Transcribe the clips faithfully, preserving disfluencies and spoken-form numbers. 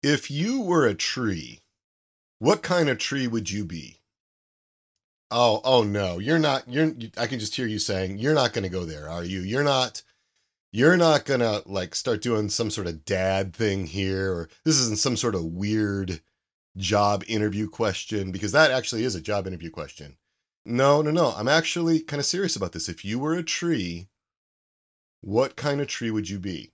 If you were a tree, what kind of tree would you be? Oh, oh no, you're not, you're, I can just hear you saying, you're not going to go there, are you? You're not, you're not going to like start doing some sort of dad thing here, or this isn't some sort of weird job interview question, because that actually is a job interview question. No, no, no. I'm actually kind of serious about this. If you were a tree, what kind of tree would you be?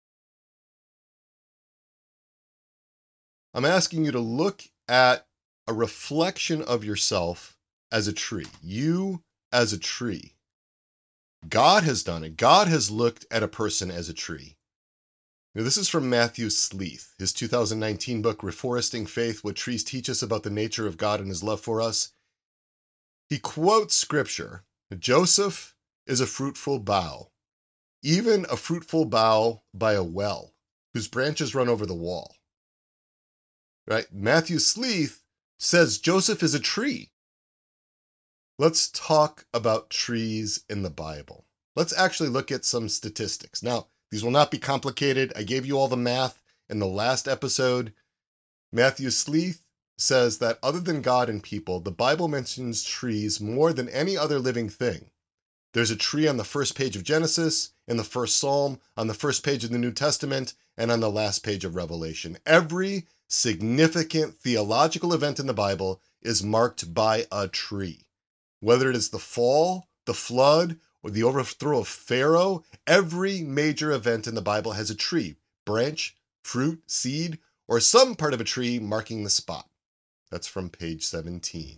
I'm asking you to look at a reflection of yourself as a tree. You as a tree. God has done it. God has looked at a person as a tree. Now, this is from Matthew Sleeth, his two thousand nineteen book, Reforesting Faith, What Trees Teach Us About the Nature of God and His Love for Us. He quotes scripture. Joseph is a fruitful bough, even a fruitful bough by a well, whose branches run over the wall. Right? Matthew Sleeth says Joseph is a tree. Let's talk about trees in the Bible. Let's actually look at some statistics. Now, these will not be complicated. I gave you all the math in the last episode. Matthew Sleeth says that other than God and people, the Bible mentions trees more than any other living thing. There's a tree on the first page of Genesis, in the first Psalm, on the first page of the New Testament, and on the last page of Revelation. Every significant theological event in the Bible is marked by a tree. Whether it is the fall, the flood, or the overthrow of Pharaoh, every major event in the Bible has a tree, branch, fruit, seed, or some part of a tree marking the spot. That's from page seventeen.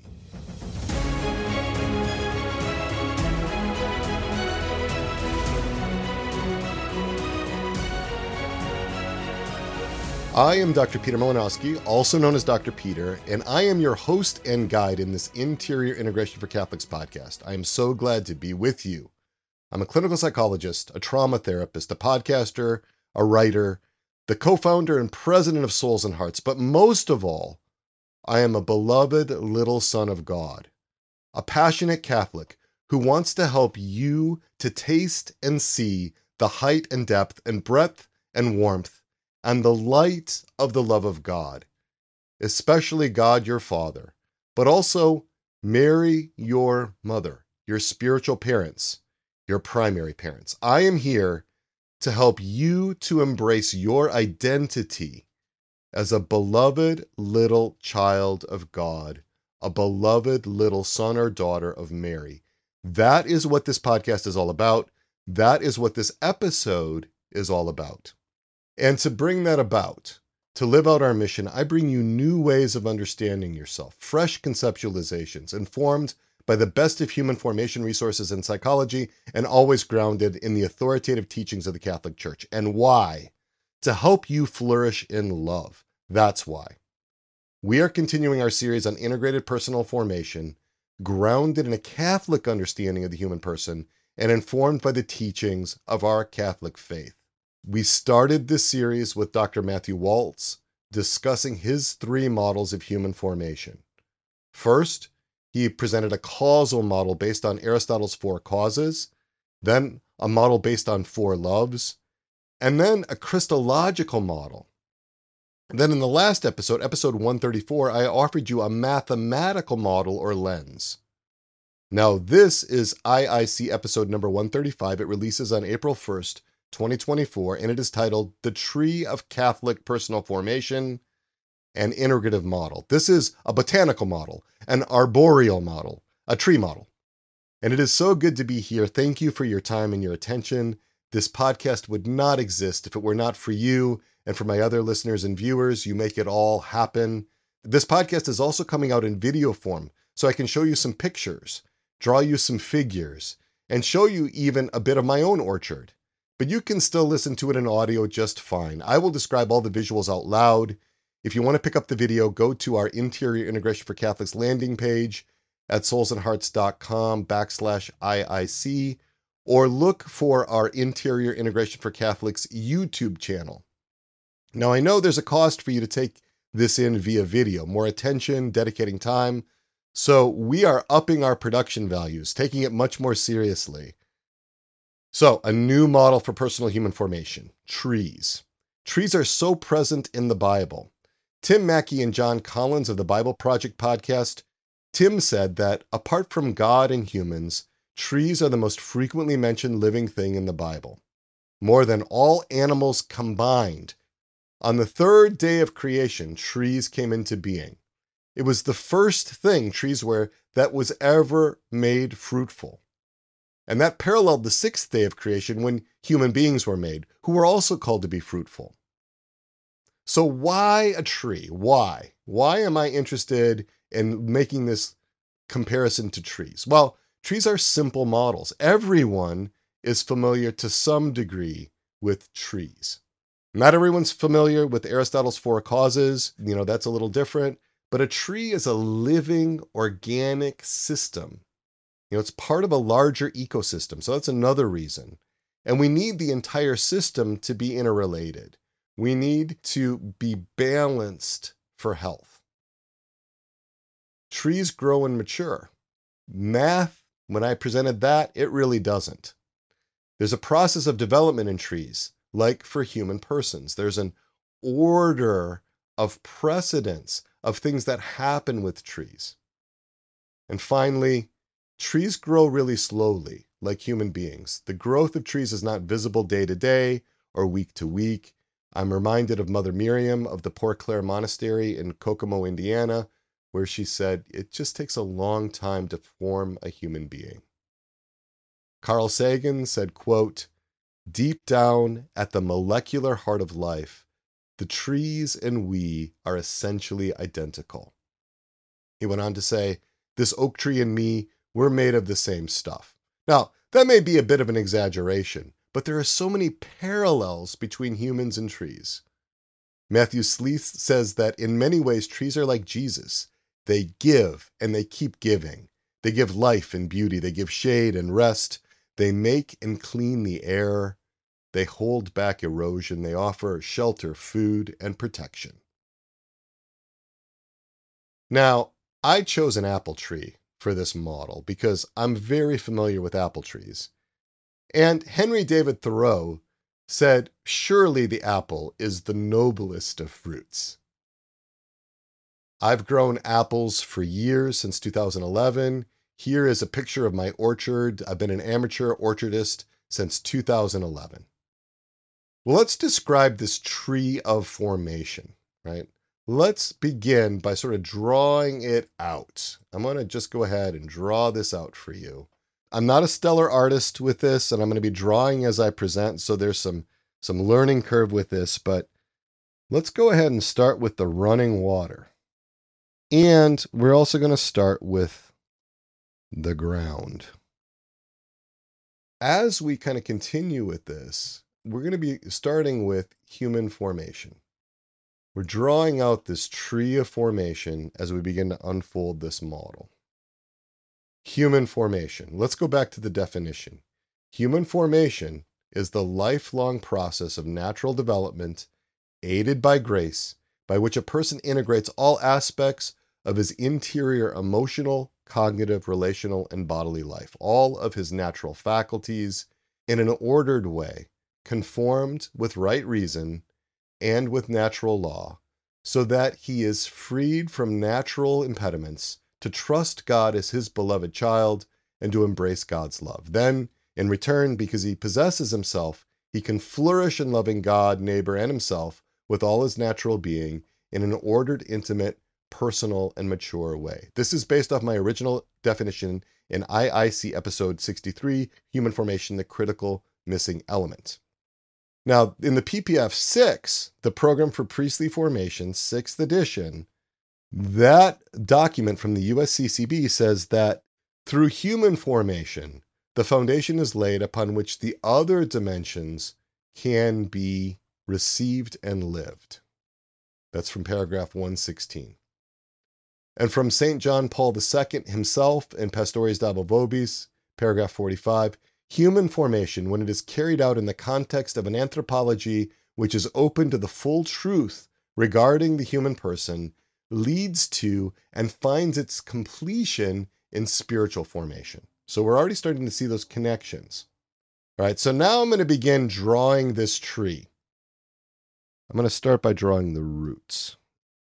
I am Doctor Peter Malinowski, also known as Doctor Peter, and I am your host and guide in this Interior Integration for Catholics podcast. I am so glad to be with you. I'm a clinical psychologist, a trauma therapist, a podcaster, a writer, the co-founder and president of Souls and Hearts, but most of all, I am a beloved little son of God, a passionate Catholic who wants to help you to taste and see the height and depth and breadth and warmth and the light of the love of God, especially God your Father, but also Mary your mother, your spiritual parents, your primary parents. I am here to help you to embrace your identity as a beloved little child of God, a beloved little son or daughter of Mary. That is what this podcast is all about. That is what this episode is all about. And to bring that about, to live out our mission, I bring you new ways of understanding yourself, fresh conceptualizations, informed by the best of human formation resources and psychology, and always grounded in the authoritative teachings of the Catholic Church. And why? To help you flourish in love. That's why. We are continuing our series on integrated personal formation, grounded in a Catholic understanding of the human person, and informed by the teachings of our Catholic faith. We started this series with Doctor Matthew Waltz discussing his three models of human formation. First, he presented a causal model based on Aristotle's four causes, then a model based on four loves, and then a Christological model. And then in the last episode, episode one thirty-four, I offered you a mathematical model or lens. Now, this is I I C episode number one thirty-five. It releases on April first, twenty twenty-four, and it is titled The Tree of Catholic Personal Formation, an Integrative Model. This is a botanical model, an arboreal model, a tree model. And it is so good to be here. Thank you for your time and your attention. This podcast would not exist if it were not for you and for my other listeners and viewers. You make it all happen. This podcast is also coming out in video form, so I can show you some pictures, draw you some figures, and show you even a bit of my own orchard. But you can still listen to it in audio just fine. I will describe all the visuals out loud. If you want to pick up the video, go to our Interior Integration for Catholics landing page at soulsandhearts.com backslash IIC, or look for our Interior Integration for Catholics YouTube channel. Now, I know there's a cost for you to take this in via video, more attention, dedicating time. So we are upping our production values, taking it much more seriously. So, a new model for personal human formation, trees. Trees are so present in the Bible. Tim Mackey and John Collins of the Bible Project podcast, Tim said that apart from God and humans, trees are the most frequently mentioned living thing in the Bible, more than all animals combined. On the third day of creation, trees came into being. It was the first thing, trees were, that was ever made fruitful. And that paralleled the sixth day of creation when human beings were made, who were also called to be fruitful. So why a tree? Why? Why am I interested in making this comparison to trees? Well, trees are simple models. Everyone is familiar to some degree with trees. Not everyone's familiar with Aristotle's four causes. You know, that's a little different. But a tree is a living, organic system. You know, it's part of a larger ecosystem. So that's another reason. And we need the entire system to be interrelated. We need to be balanced for health. Trees grow and mature. Math, when I presented that, it really doesn't. There's a process of development in trees, like for human persons. There's an order of precedence of things that happen with trees. And finally, trees grow really slowly, like human beings. The growth of trees is not visible day to day or week to week. I'm reminded of Mother Miriam of the Poor Clare Monastery in Kokomo, Indiana, where she said, it just takes a long time to form a human being. Carl Sagan said, quote, deep down at the molecular heart of life, the trees and we are essentially identical. He went on to say, this oak tree and me, we're made of the same stuff. Now, that may be a bit of an exaggeration, but there are so many parallels between humans and trees. Matthew Sleeth says that in many ways, trees are like Jesus. They give and they keep giving. They give life and beauty. They give shade and rest. They make and clean the air. They hold back erosion. They offer shelter, food, and protection. Now, I chose an apple tree for this model because I'm very familiar with apple trees. And Henry David Thoreau said, surely the apple is the noblest of fruits. I've grown apples for years, since two thousand eleven. Here is a picture of my orchard. I've been an amateur orchardist since two thousand eleven. Well, let's describe this tree of formation, right? Let's begin by sort of drawing it out. I'm going to just go ahead and draw this out for you. I'm not a stellar artist with this, and I'm going to be drawing as I present, so there's some, some learning curve with this, but let's go ahead and start with the running water. And we're also going to start with the ground. As we kind of continue with this, we're going to be starting with human formation. We're drawing out this tree of formation as we begin to unfold this model. Human formation. Let's go back to the definition. Human formation is the lifelong process of natural development, aided by grace, by which a person integrates all aspects of his interior emotional, cognitive, relational, and bodily life, all of his natural faculties, in an ordered way, conformed with right reason and with natural law, so that he is freed from natural impediments to trust God as his beloved child and to embrace God's love. Then, in return, because he possesses himself, he can flourish in loving God, neighbor, and himself with all his natural being in an ordered, intimate, personal, and mature way. This is based off my original definition in I I C episode sixty-three, Human Formation, the Critical Missing Element. Now, in the P P F six, the Program for Priestly Formation, sixth edition, that document from the U S C C B says that through human formation, the foundation is laid upon which the other dimensions can be received and lived. That's from paragraph one sixteen. And from Saint John Paul the Second himself in Pastores Dabo Vobis, paragraph forty-five, human formation, when it is carried out in the context of an anthropology which is open to the full truth regarding the human person, leads to and finds its completion in spiritual formation. So we're already starting to see those connections. All right, so now I'm going to begin drawing this tree. I'm going to start by drawing the roots.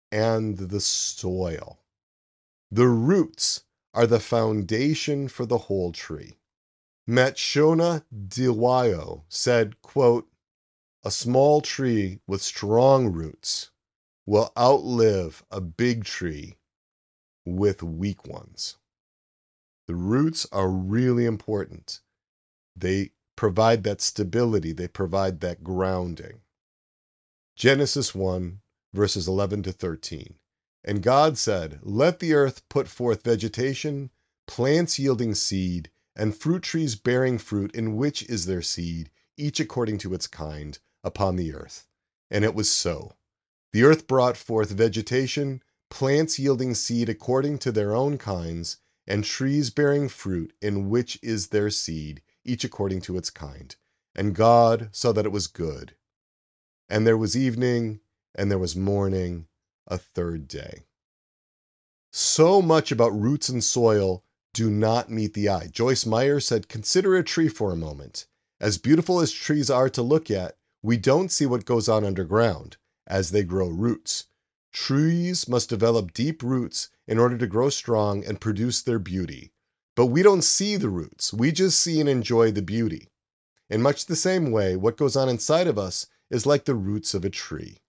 and the soil. The roots are the foundation for the whole tree. Matshona Dilwayo said, quote, "A small tree with strong roots will outlive a big tree with weak ones." The roots are really important. They provide that stability. They provide that grounding. Genesis one, verses eleven to thirteen. "And God said, let the earth put forth vegetation, plants yielding seed, and fruit trees bearing fruit in which is their seed, each according to its kind, upon the earth. And it was so. The earth brought forth vegetation, plants yielding seed according to their own kinds, and trees bearing fruit in which is their seed, each according to its kind. And God saw that it was good. And there was evening, and there was morning, a third day." So much about roots and soil do not meet the eye. Joyce Meyer said, "Consider a tree for a moment. As beautiful as trees are to look at, we don't see what goes on underground as they grow roots. Trees must develop deep roots in order to grow strong and produce their beauty. But we don't see the roots. We just see and enjoy the beauty. In much the same way, what goes on inside of us is like the roots of a tree."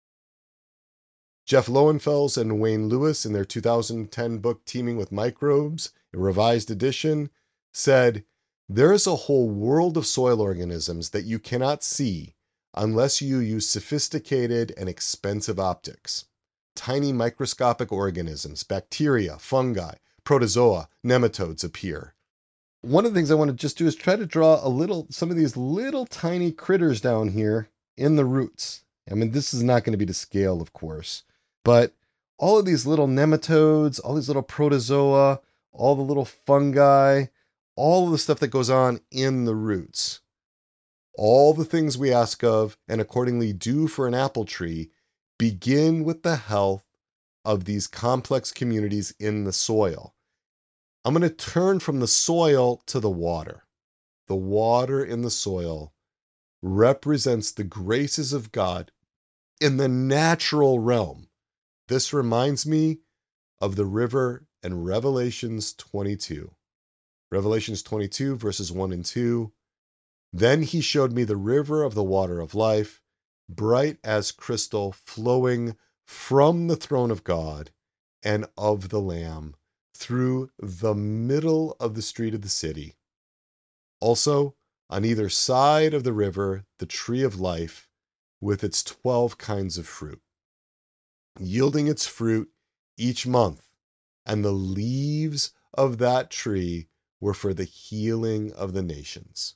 Jeff Lowenfels and Wayne Lewis, in their two thousand ten book Teeming with Microbes, a revised edition, said, "There is a whole world of soil organisms that you cannot see unless you use sophisticated and expensive optics. Tiny microscopic organisms, bacteria, fungi, protozoa, nematodes appear." One of the things I want to just do is try to draw a little, some of these little tiny critters down here in the roots. I mean, this is not going to be to scale, of course, but all of these little nematodes, all these little protozoa, all the little fungi, all of the stuff that goes on in the roots, all the things we ask of and accordingly do for an apple tree begin with the health of these complex communities in the soil. I'm going to turn from the soil to the water. The water in the soil represents the graces of God in the natural realm. This reminds me of the river in Revelations twenty-two. Revelations twenty-two, verses one and two. "Then he showed me the river of the water of life, bright as crystal, flowing from the throne of God and of the Lamb, through the middle of the street of the city. Also, on either side of the river, the tree of life with its twelve kinds of fruit, yielding its fruit each month, and the leaves of that tree were for the healing of the nations."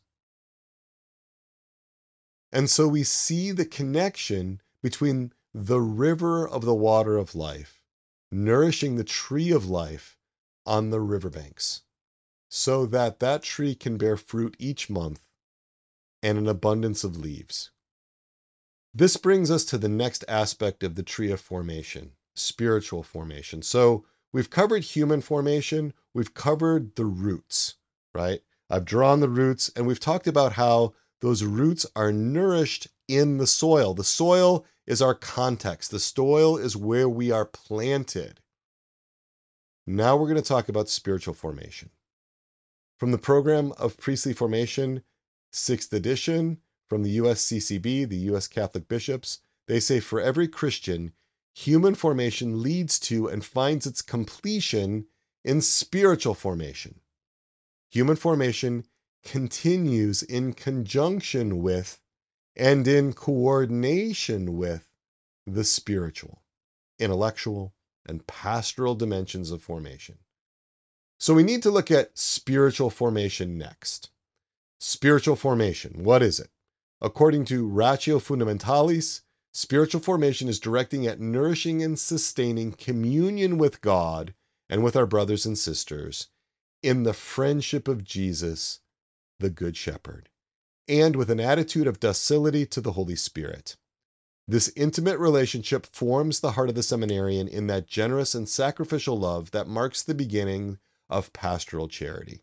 And so we see the connection between the river of the water of life, nourishing the tree of life on the riverbanks, so that that tree can bear fruit each month and an abundance of leaves. This brings us to the next aspect of the tree of formation, spiritual formation. So we've covered human formation, we've covered the roots, right? I've drawn the roots, and we've talked about how those roots are nourished in the soil. The soil is our context. The soil is where we are planted. Now we're going to talk about spiritual formation. From the Program of Priestly Formation, sixth edition, from the U S C C B, the U S Catholic Bishops, they say for every Christian, human formation leads to and finds its completion in spiritual formation. Human formation continues in conjunction with and in coordination with the spiritual, intellectual, and pastoral dimensions of formation. So we need to look at spiritual formation next. Spiritual formation, what is it? According to Ratio Fundamentalis, spiritual formation is directing at nourishing and sustaining communion with God and with our brothers and sisters in the friendship of Jesus, the Good Shepherd, and with an attitude of docility to the Holy Spirit. This intimate relationship forms the heart of the seminarian in that generous and sacrificial love that marks the beginning of pastoral charity.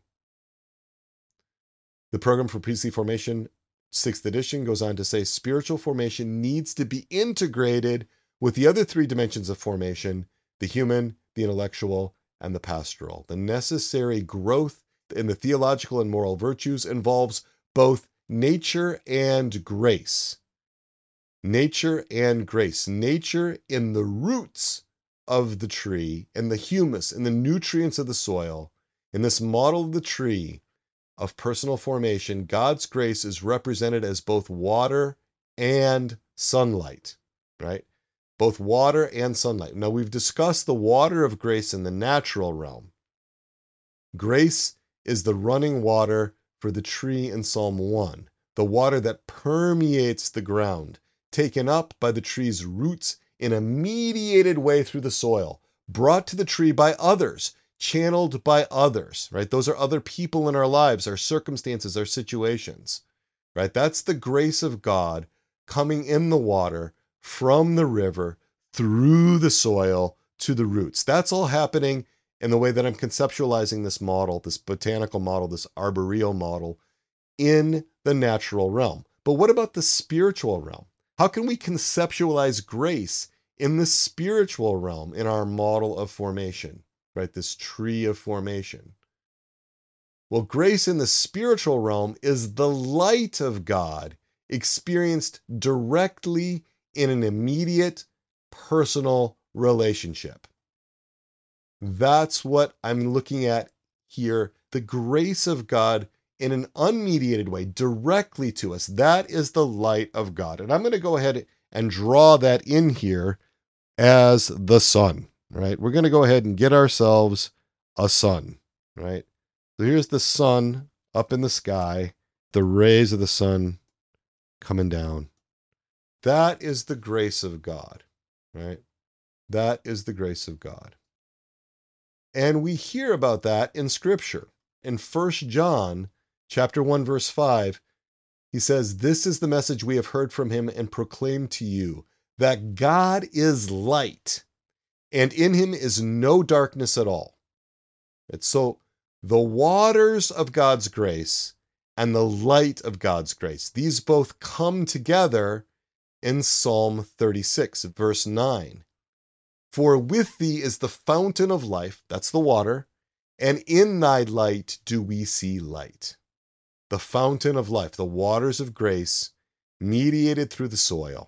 The Program for Priestly Formation, sixth edition, goes on to say spiritual formation needs to be integrated with the other three dimensions of formation, the human, the intellectual, and the pastoral. The necessary growth in the theological and moral virtues involves both nature and grace. Nature and grace. Nature in the roots of the tree, in the humus, in the nutrients of the soil. In this model of the tree of personal formation, God's grace is represented as both water and sunlight, right? Both water and sunlight. Now, we've discussed the water of grace in the natural realm. Grace is the running water for the tree in Psalm one, the water that permeates the ground, taken up by the tree's roots in a mediated way through the soil, brought to the tree by others, channeled by others, right? Those are other people in our lives, our circumstances, our situations, right? That's the grace of God coming in the water from the river through the soil to the roots. That's all happening in the way that I'm conceptualizing this model, this botanical model, this arboreal model in the natural realm. But what about the spiritual realm? How can we conceptualize grace in the spiritual realm in our model of formation, right? This tree of formation. Well, grace in the spiritual realm is the light of God experienced directly in an immediate personal relationship. That's what I'm looking at here. The grace of God in an unmediated way, directly to us. That is the light of God. And I'm going to go ahead and draw that in here as the sun, right? We're going to go ahead and get ourselves a sun, right? So here's the sun up in the sky, the rays of the sun coming down. That is the grace of God, right? That is the grace of God. And we hear about that in Scripture. In First John chapter one, verse five, he says, "This is the message we have heard from him and proclaimed to you, that God is light, and in him is no darkness at all." It's so the waters of God's grace and the light of God's grace, these both come together in Psalm thirty-six, verse nine. "For with thee is the fountain of life," that's the water, "and in thy light do we see light." The fountain of life, the waters of grace, mediated through the soil.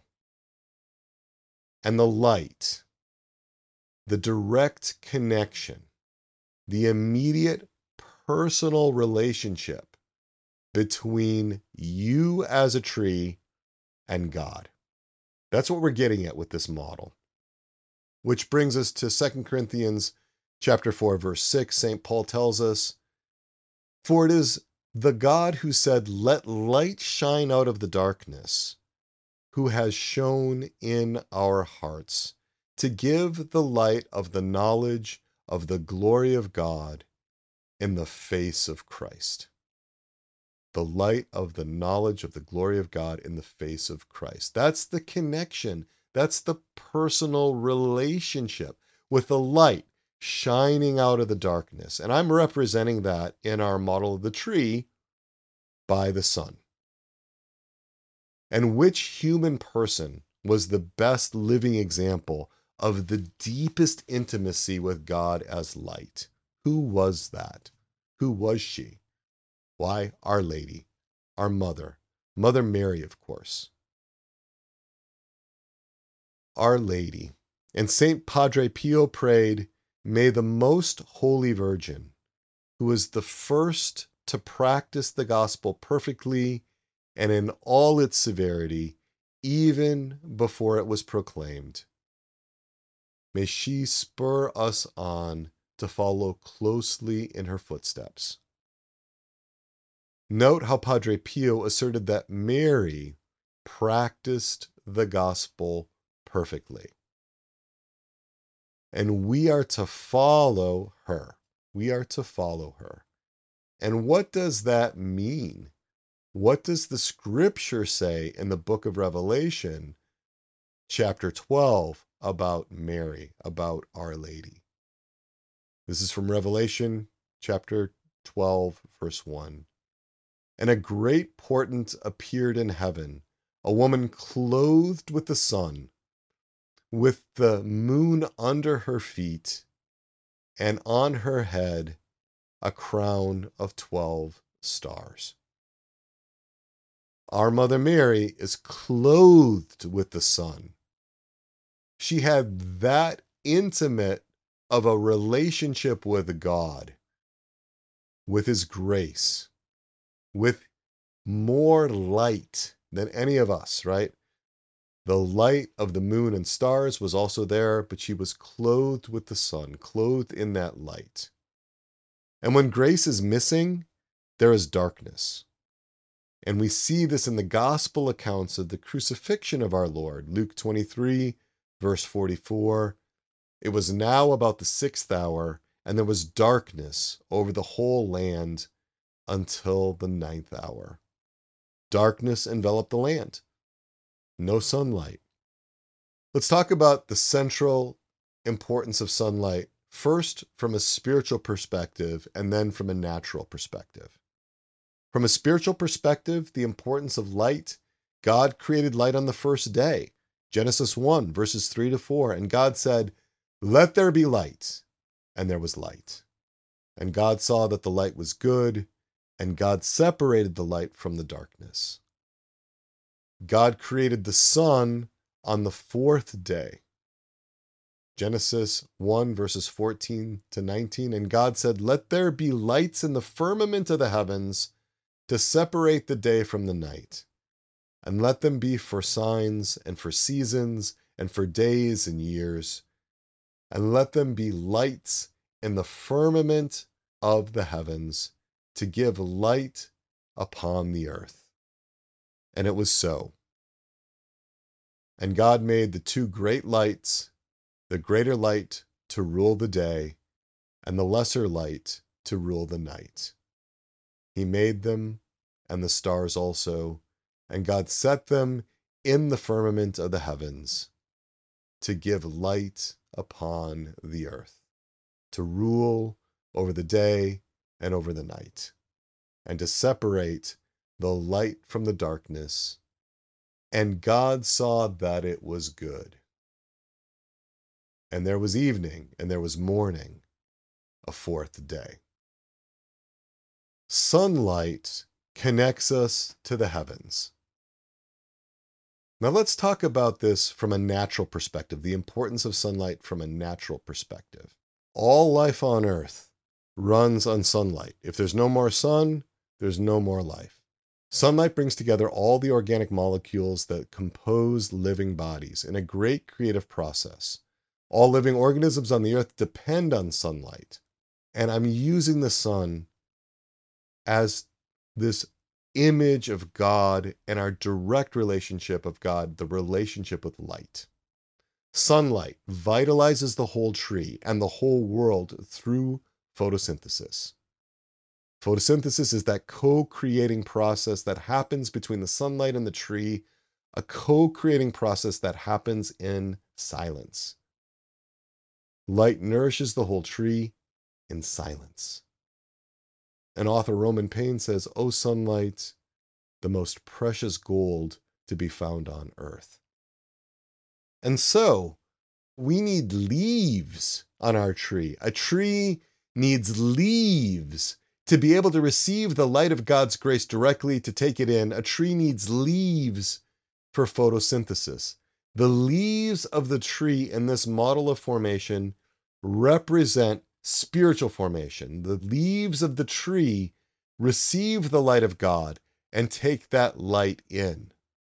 And the light, the direct connection, the immediate personal relationship between you as a tree and God. That's what we're getting at with this model. Which brings us to Second Corinthians chapter four, verse six. Saint Paul tells us, "For it is the God who said, 'Let light shine out of the darkness,' who has shone in our hearts to give the light of the knowledge of the glory of God in the face of Christ." The light of the knowledge of the glory of God in the face of Christ. That's the connection. That's the personal relationship with the light shining out of the darkness. And I'm representing that in our model of the tree by the sun. And which human person was the best living example of the deepest intimacy with God as light? Who was that? Who was she? Why, Our Lady, our mother, Mother Mary, of course. Our Lady. And Saint Padre Pio prayed, "May the Most Holy Virgin, who was the first to practice the gospel perfectly and in all its severity, even before it was proclaimed, may she spur us on to follow closely in her footsteps." Note how Padre Pio asserted that Mary practiced the gospel perfectly. And we are to follow her. We are to follow her. And what does that mean? What does the scripture say in the book of Revelation, chapter twelve, about Mary, about Our Lady? This is from Revelation chapter twelve, verse one. "And a great portent appeared in heaven, a woman clothed with the sun, with the moon under her feet, and on her head a crown of twelve stars. Our Mother Mary is clothed with the sun. She had that intimate of a relationship with God, with His grace, with more light than any of us, right? The light of the moon and stars was also there, but she was clothed with the sun, clothed in that light. And when grace is missing, there is darkness. And we see this in the gospel accounts of the crucifixion of our Lord. Luke twenty-three, verse forty-four. It was now about the sixth hour, and there was darkness over the whole land until the ninth hour. Darkness enveloped the land. No sunlight. Let's talk about the central importance of sunlight, first from a spiritual perspective and then from a natural perspective. From a spiritual perspective, the importance of light, God created light on the first day. Genesis one, verses three to four. And God said, "Let there be light." And there was light. And God saw that the light was good, and God separated the light from the darkness. God created the sun on the fourth day. Genesis one, verses fourteen to nineteen. And God said, "Let there be lights in the firmament of the heavens to separate the day from the night, and let them be for signs and for seasons and for days and years, and let them be lights in the firmament of the heavens to give light upon the earth." And it was so. And God made the two great lights, the greater light to rule the day, and the lesser light to rule the night. He made them, and the stars also, and God set them in the firmament of the heavens to give light upon the earth, to rule over the day and over the night, and to separate the light from the darkness. And God saw that it was good. And there was evening, and there was morning, a fourth day. Sunlight connects us to the heavens. Now let's talk about this from a natural perspective, the importance of sunlight from a natural perspective. All life on earth runs on sunlight. If there's no more sun, there's no more life. Sunlight brings together all the organic molecules that compose living bodies in a great creative process. All living organisms on the earth depend on sunlight. And I'm using the sun as this image of God and our direct relationship of God, the relationship with light. Sunlight vitalizes the whole tree and the whole world through photosynthesis. Photosynthesis is that co-creating process that happens between the sunlight and the tree, a co-creating process that happens in silence. Light nourishes the whole tree in silence. And author Roman Paine says, "O sunlight, the most precious gold to be found on earth." And so, we need leaves on our tree. A tree needs leaves to be able to receive the light of God's grace directly, to take it in. A tree needs leaves for photosynthesis. The leaves of the tree in this model of formation represent spiritual formation. The leaves of the tree receive the light of God and take that light in.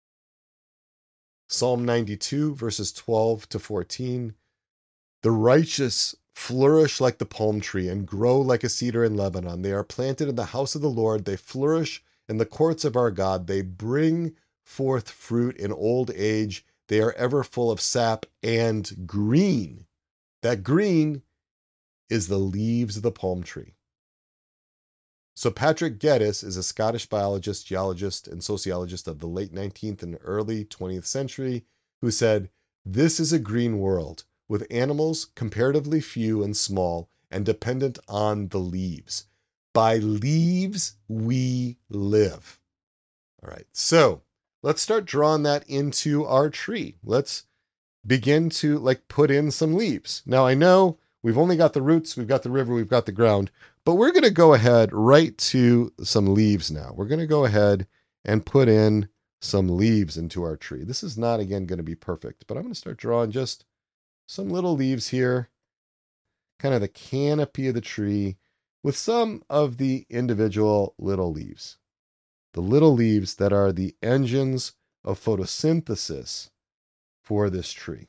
Psalm ninety-two, verses twelve to fourteen. "The righteous flourish like the palm tree and grow like a cedar in Lebanon. They are planted in the house of the Lord. They flourish in the courts of our God. They bring forth fruit in old age. They are ever full of sap and green." That green is the leaves of the palm tree. So Patrick Geddes is a Scottish biologist, geologist, and sociologist of the late nineteenth and early twentieth century who said, "This is a green world, with animals comparatively few and small and dependent on the leaves. By leaves we live." All right, so let's start drawing that into our tree. Let's begin to like put in some leaves. Now I know we've only got the roots, we've got the river, we've got the ground, but we're going to go ahead right to some leaves now. We're going to go ahead and put in some leaves into our tree. This is not, again, going to be perfect, but I'm going to start drawing just some little leaves here, kind of the canopy of the tree with some of the individual little leaves. The little leaves that are the engines of photosynthesis for this tree.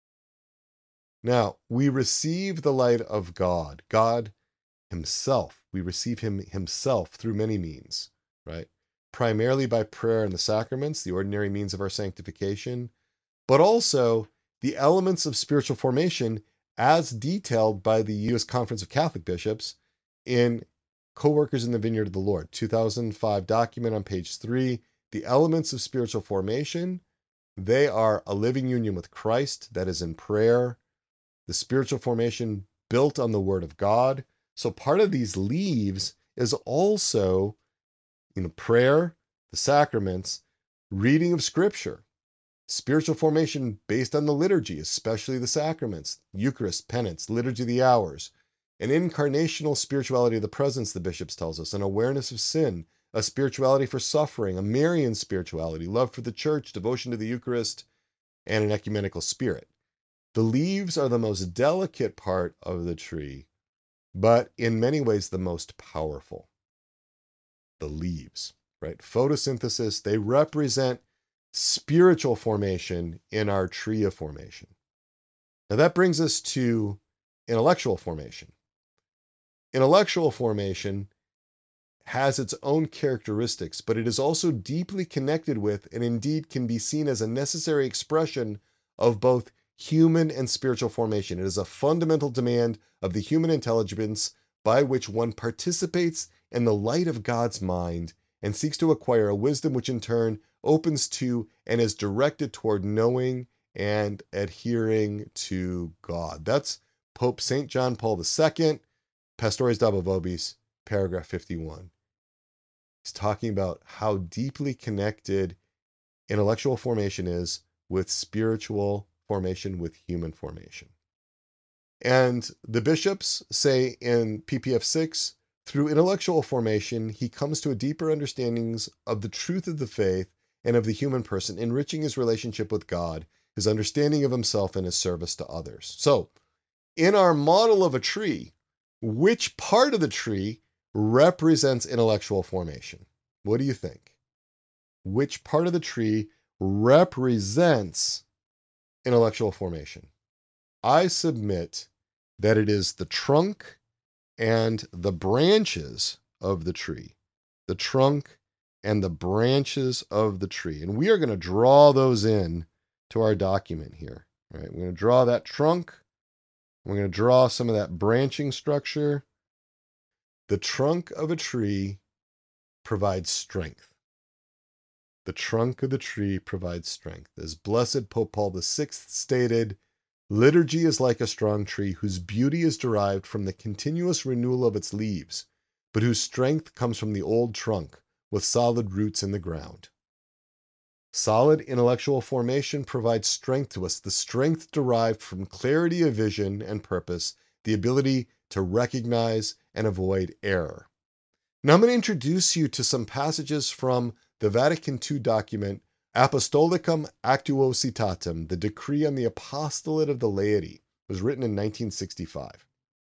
Now, we receive the light of God, God himself. We receive him himself through many means, right? Primarily by prayer and the sacraments, the ordinary means of our sanctification, but also the elements of spiritual formation as detailed by the U S Conference of Catholic Bishops in Co-workers in the Vineyard of the Lord, two thousand five document on page three. The elements of spiritual formation, they are a living union with Christ that is in prayer, the spiritual formation built on the Word of God. So part of these leaves is also, you know, prayer, the sacraments, reading of Scripture, spiritual formation based on the liturgy, especially the sacraments, Eucharist, penance, liturgy of the hours, an incarnational spirituality of the presence, the bishops tells us, an awareness of sin, a spirituality for suffering, a Marian spirituality, love for the church, devotion to the Eucharist, and an ecumenical spirit. The leaves are the most delicate part of the tree, but in many ways the most powerful. The leaves, right? Photosynthesis, they represent spiritual formation in our tree of formation. Now that brings us to intellectual formation. Intellectual formation has its own characteristics, but it is also deeply connected with and indeed can be seen as a necessary expression of both human and spiritual formation. It is a fundamental demand of the human intelligence by which one participates in the light of God's mind and seeks to acquire a wisdom which in turn opens to and is directed toward knowing and adhering to God. That's Pope Saint John Paul the Second, Pastores Dabo Vobis, paragraph fifty-one. He's talking about how deeply connected intellectual formation is with spiritual formation, with human formation. And the bishops say in P P F six, through intellectual formation, he comes to a deeper understanding of the truth of the faith and of the human person, enriching his relationship with God, his understanding of himself, and his service to others. So, in our model of a tree, which part of the tree represents intellectual formation? What do you think? Which part of the tree represents intellectual formation? I submit that it is the trunk and the branches of the tree. The trunk and the branches of the tree. And we are going to draw those in to our document here. All right, we're going to draw that trunk. We're going to draw some of that branching structure. The trunk of a tree provides strength. The trunk of the tree provides strength. As Blessed Pope Paul the Sixth stated, liturgy is like a strong tree whose beauty is derived from the continuous renewal of its leaves, but whose strength comes from the old trunk with solid roots in the ground. Solid intellectual formation provides strength to us, the strength derived from clarity of vision and purpose, the ability to recognize and avoid error. Now I'm going to introduce you to some passages from the Vatican Two document, Apostolicam Actuositatem, the Decree on the Apostolate of the Laity, was written in nineteen sixty-five.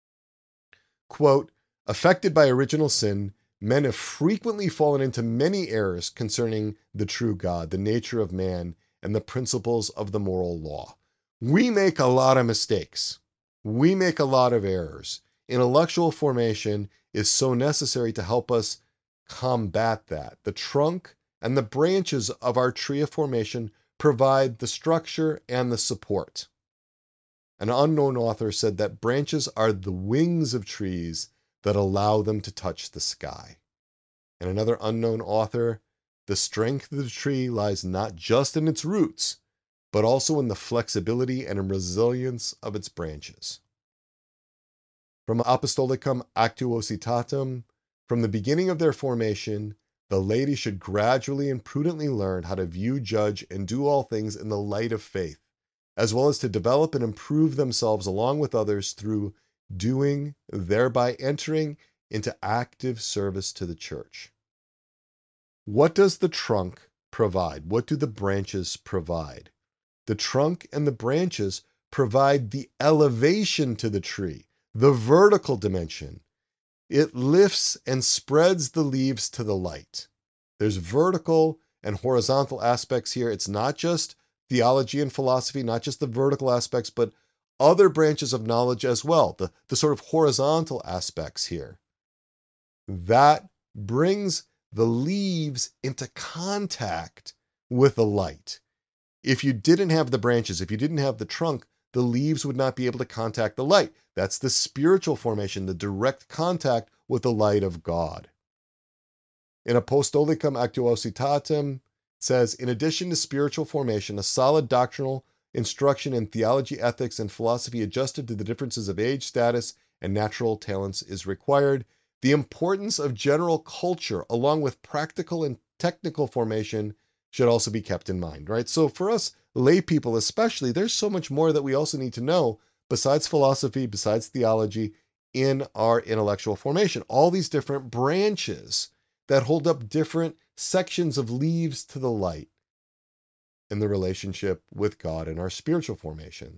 Quote, affected by original sin, men have frequently fallen into many errors concerning the true God, the nature of man, and the principles of the moral law. We make a lot of mistakes. We make a lot of errors. Intellectual formation is so necessary to help us combat that. The trunk and the branches of our tree of formation provide the structure and the support. An unknown author said that branches are the wings of trees that allow them to touch the sky. And another unknown author, the strength of the tree lies not just in its roots, but also in the flexibility and resilience of its branches. From Apostolicam Actuositatem, from the beginning of their formation, the laity should gradually and prudently learn how to view, judge, and do all things in the light of faith, as well as to develop and improve themselves along with others through doing, thereby entering into active service to the church. What does the trunk provide? What do the branches provide? The trunk and the branches provide the elevation to the tree, the vertical dimension. It lifts and spreads the leaves to the light. There's vertical and horizontal aspects here. It's not just theology and philosophy, not just the vertical aspects, but other branches of knowledge as well, the, the sort of horizontal aspects here. That brings the leaves into contact with the light. If you didn't have the branches, if you didn't have the trunk, the leaves would not be able to contact the light. That's the spiritual formation, the direct contact with the light of God. In Apostolicam Actuositatem, it says, in addition to spiritual formation, a solid doctrinal instruction in theology, ethics, and philosophy adjusted to the differences of age, status, and natural talents is required. The importance of general culture, along with practical and technical formation, should also be kept in mind, right? So for us lay people especially, there's so much more that we also need to know besides philosophy, besides theology, in our intellectual formation. All these different branches that hold up different sections of leaves to the light in the relationship with God and our spiritual formation.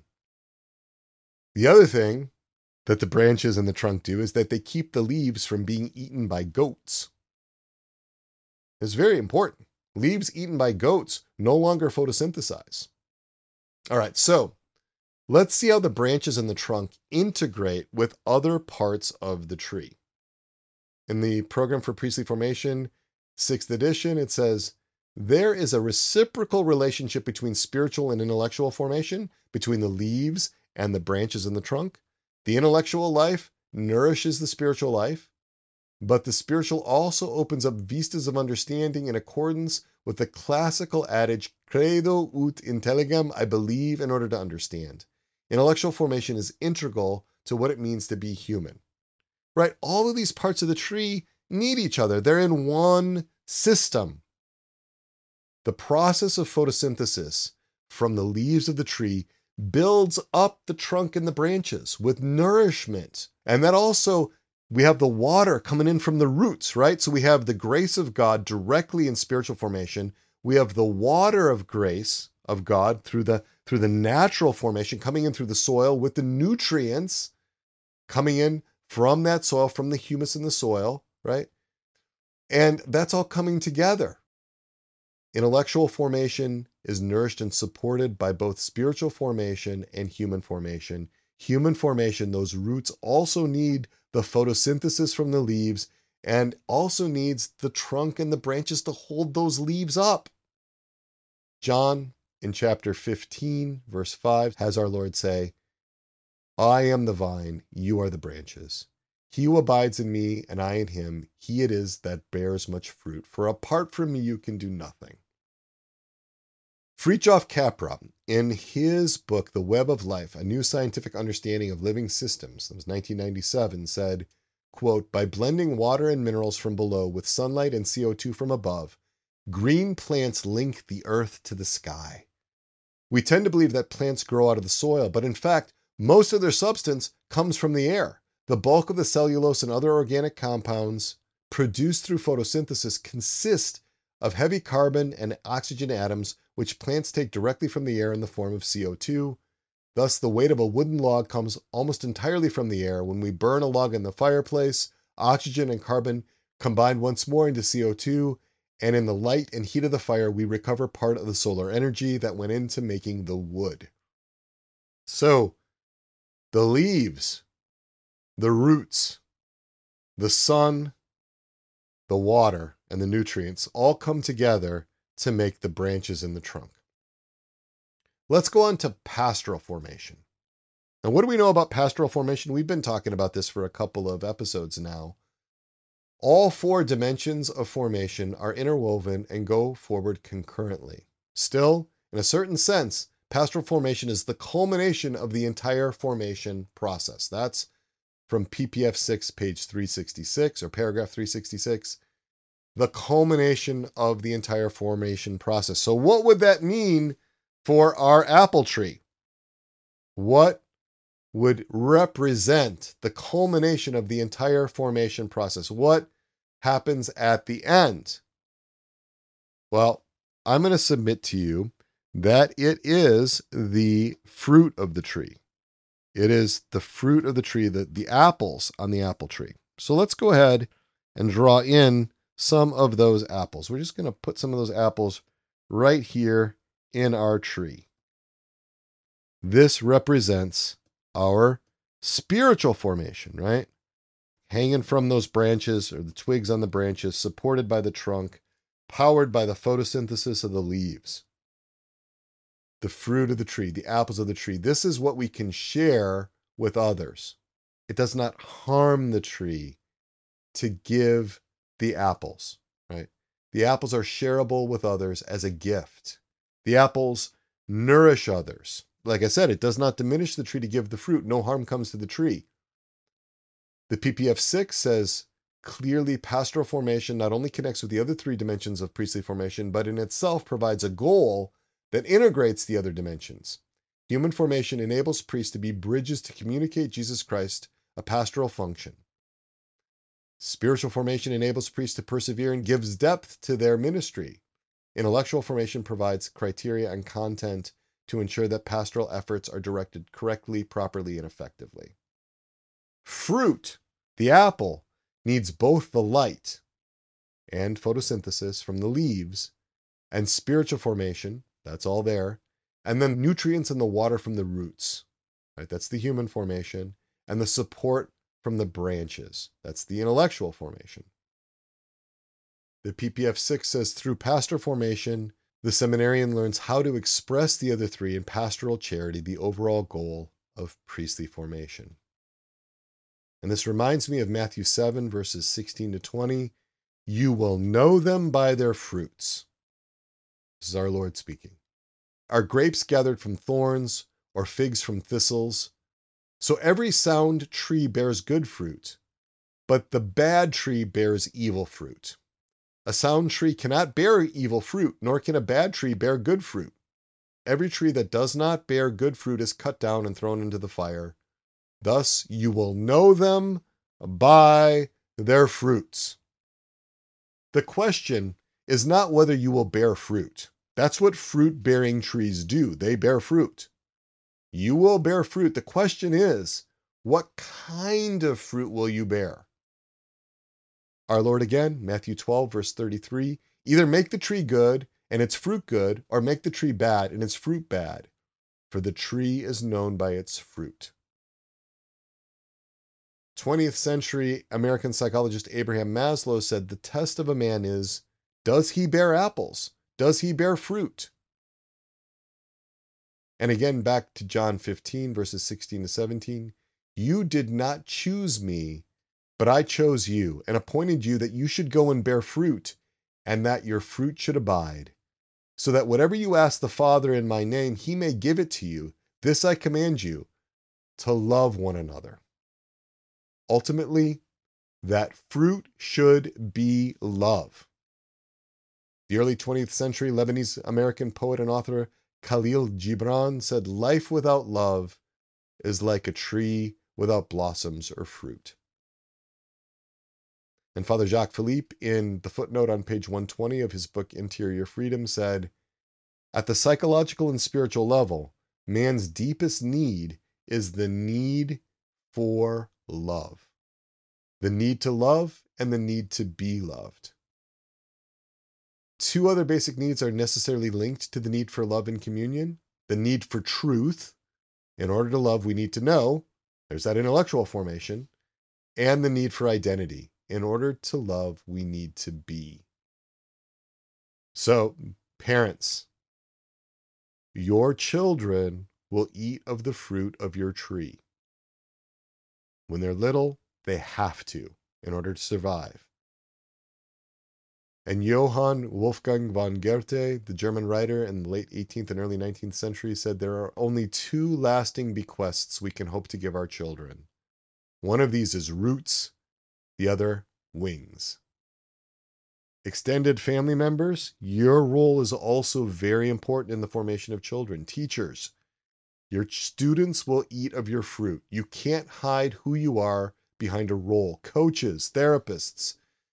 The other thing that the branches and the trunk do is that they keep the leaves from being eaten by goats. It's very important. Leaves eaten by goats no longer photosynthesize. All right, so let's see how the branches and the trunk integrate with other parts of the tree. In the Program for Priestly Formation, sixth edition, it says, there is a reciprocal relationship between spiritual and intellectual formation, between the leaves and the branches and the trunk. The intellectual life nourishes the spiritual life, but the spiritual also opens up vistas of understanding in accordance with the classical adage, credo ut intelligam, I believe in order to understand. Intellectual formation is integral to what it means to be human. Right? All of these parts of the tree need each other. They're in one system. The process of photosynthesis from the leaves of the tree builds up the trunk and the branches with nourishment. And that also, we have the water coming in from the roots, right? So we have the grace of God directly in spiritual formation. We have the water of grace of God through the, through the natural formation coming in through the soil with the nutrients coming in from that soil, from the humus in the soil, right? And that's all coming together. Intellectual formation is nourished and supported by both spiritual formation and human formation. Human formation, those roots also need the photosynthesis from the leaves and also needs the trunk and the branches to hold those leaves up. John, in chapter fifteen, verse five, has our Lord say, I am the vine, you are the branches. He who abides in me and I in him, he it is that bears much fruit, for apart from me you can do nothing. Fritjof Capra, in his book, The Web of Life, A New Scientific Understanding of Living Systems, that was nineteen ninety-seven, said, quote, by blending water and minerals from below with sunlight and C O two from above, green plants link the earth to the sky. We tend to believe that plants grow out of the soil, but in fact, most of their substance comes from the air. The bulk of the cellulose and other organic compounds produced through photosynthesis consist of heavy carbon and oxygen atoms, which plants take directly from the air in the form of C O two. Thus, the weight of a wooden log comes almost entirely from the air. When we burn a log in the fireplace, oxygen and carbon combine once more into C O two, and in the light and heat of the fire, we recover part of the solar energy that went into making the wood. So, the leaves, the roots, the sun, the water, and the nutrients all come together to make the branches in the trunk. Let's go on to pastoral formation. Now, what do we know about pastoral formation? We've been talking about this for a couple of episodes now. All four dimensions of formation are interwoven and go forward concurrently. Still, in a certain sense, pastoral formation is the culmination of the entire formation process. That's from P P F six, page three sixty-six, or paragraph three sixty-six, the culmination of the entire formation process. So what would that mean for our apple tree? What would represent the culmination of the entire formation process? What happens at the end? Well, I'm going to submit to you that it is the fruit of the tree. It is the fruit of the tree, the, the apples on the apple tree. So let's go ahead and draw in some of those apples. We're just going to put some of those apples right here in our tree. This represents our spiritual formation, right? Hanging from those branches, or the twigs on the branches, supported by the trunk, powered by the photosynthesis of the leaves. The fruit of the tree, the apples of the tree. This is what we can share with others. It does not harm the tree to give the apples, right? The apples are shareable with others as a gift. The apples nourish others. Like I said, it does not diminish the tree to give the fruit. No harm comes to the tree. The P P F six says, clearly pastoral formation not only connects with the other three dimensions of priestly formation, but in itself provides a goal that integrates the other dimensions. Human formation enables priests to be bridges to communicate Jesus Christ, a pastoral function. Spiritual formation enables priests to persevere and gives depth to their ministry. Intellectual formation provides criteria and content to ensure that pastoral efforts are directed correctly, properly, and effectively. Fruit, the apple, needs both the light and photosynthesis from the leaves and spiritual formation, that's all there, and then nutrients in the water from the roots, right? That's the human formation, and the support from the branches. That's the intellectual formation. The P P F six says, through pastoral formation, the seminarian learns how to express the other three in pastoral charity, the overall goal of priestly formation. And this reminds me of Matthew seven, verses sixteen to twenty. You will know them by their fruits. This is our Lord speaking. Are grapes gathered from thorns, or figs from thistles? So every sound tree bears good fruit, but the bad tree bears evil fruit. A sound tree cannot bear evil fruit, nor can a bad tree bear good fruit. Every tree that does not bear good fruit is cut down and thrown into the fire. Thus you will know them by their fruits. The question is not whether you will bear fruit. That's what fruit-bearing trees do. They bear fruit. You will bear fruit. The question is, what kind of fruit will you bear? Our Lord again, Matthew twelve, verse thirty-three, either make the tree good and its fruit good, or make the tree bad and its fruit bad, for the tree is known by its fruit. twentieth century American psychologist Abraham Maslow said the test of a man is, does he bear apples? Does he bear fruit? And again, back to John fifteen, verses sixteen to seventeen, you did not choose me, but I chose you and appointed you that you should go and bear fruit, and that your fruit should abide, so that whatever you ask the Father in my name, he may give it to you. This I command you, to love one another. Ultimately, that fruit should be love. The early twentieth century Lebanese American poet and author Khalil Gibran said, life without love is like a tree without blossoms or fruit. And Father Jacques Philippe, in the footnote on page one twenty of his book Interior Freedom, said, at the psychological and spiritual level, man's deepest need is the need for love. The need to love and the need to be loved. Two other basic needs are necessarily linked to the need for love and communion. The need for truth. In order to love, we need to know. There's that intellectual formation. And the need for identity. In order to love, we need to be. So, parents, your children will eat of the fruit of your tree. When they're little, they have to, in order to survive. And Johann Wolfgang von Goethe, the German writer in the late eighteenth and early nineteenth century, said there are only two lasting bequests we can hope to give our children. One of these is roots, the other wings. Extended family members, your role is also very important in the formation of children. Teachers, Your students will eat of your fruit. You can't hide who you are behind a role. Coaches, therapists,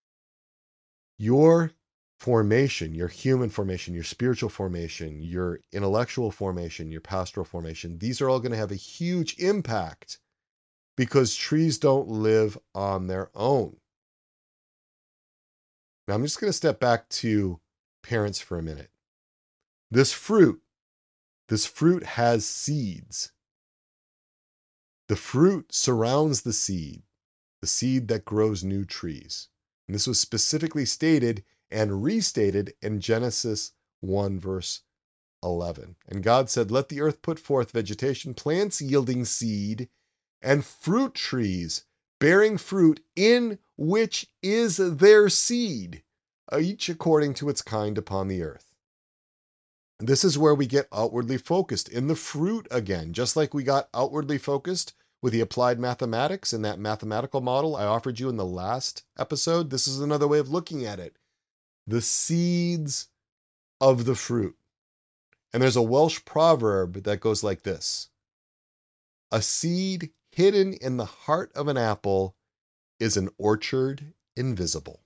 your formation, your human formation, your spiritual formation, your intellectual formation, your pastoral formation, these are all going to have a huge impact because trees don't live on their own. Now, I'm just going to step back to parents for a minute. This fruit, this fruit has seeds. The fruit surrounds the seed, the seed that grows new trees. And this was specifically stated and restated in Genesis one, verse eleven. And God said, "Let the earth put forth vegetation, plants yielding seed, and fruit trees bearing fruit in which is their seed, each according to its kind upon the earth." And this is where we get outwardly focused in the fruit again, just like we got outwardly focused with the applied mathematics and that mathematical model I offered you in the last episode. This is another way of looking at it. The seeds of the fruit. And there's a Welsh proverb that goes like this: "A seed hidden in the heart of an apple is an orchard invisible."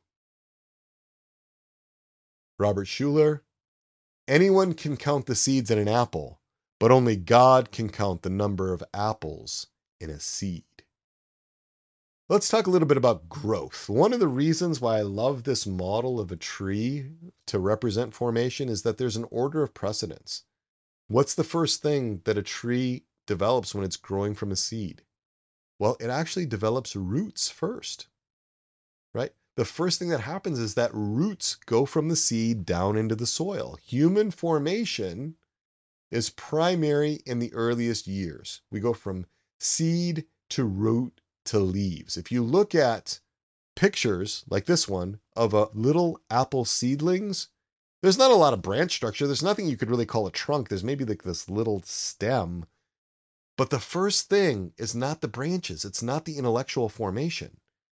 Robert Schuller: "Anyone can count the seeds in an apple, but only God can count the number of apples in a seed." Let's talk a little bit about growth. One of the reasons why I love this model of a tree to represent formation is that there's an order of precedence. What's the first thing that a tree develops when it's growing from a seed? Well, it actually develops roots first, right? The first thing that happens is that roots go from the seed down into the soil. Human formation is primary in the earliest years. We go from seed to root to leaves. If you look at pictures like this one of a little apple seedlings, there's not a lot of branch structure. There's nothing you could really call a trunk. There's maybe like this little stem. But the first thing is not the branches. It's not the intellectual formation.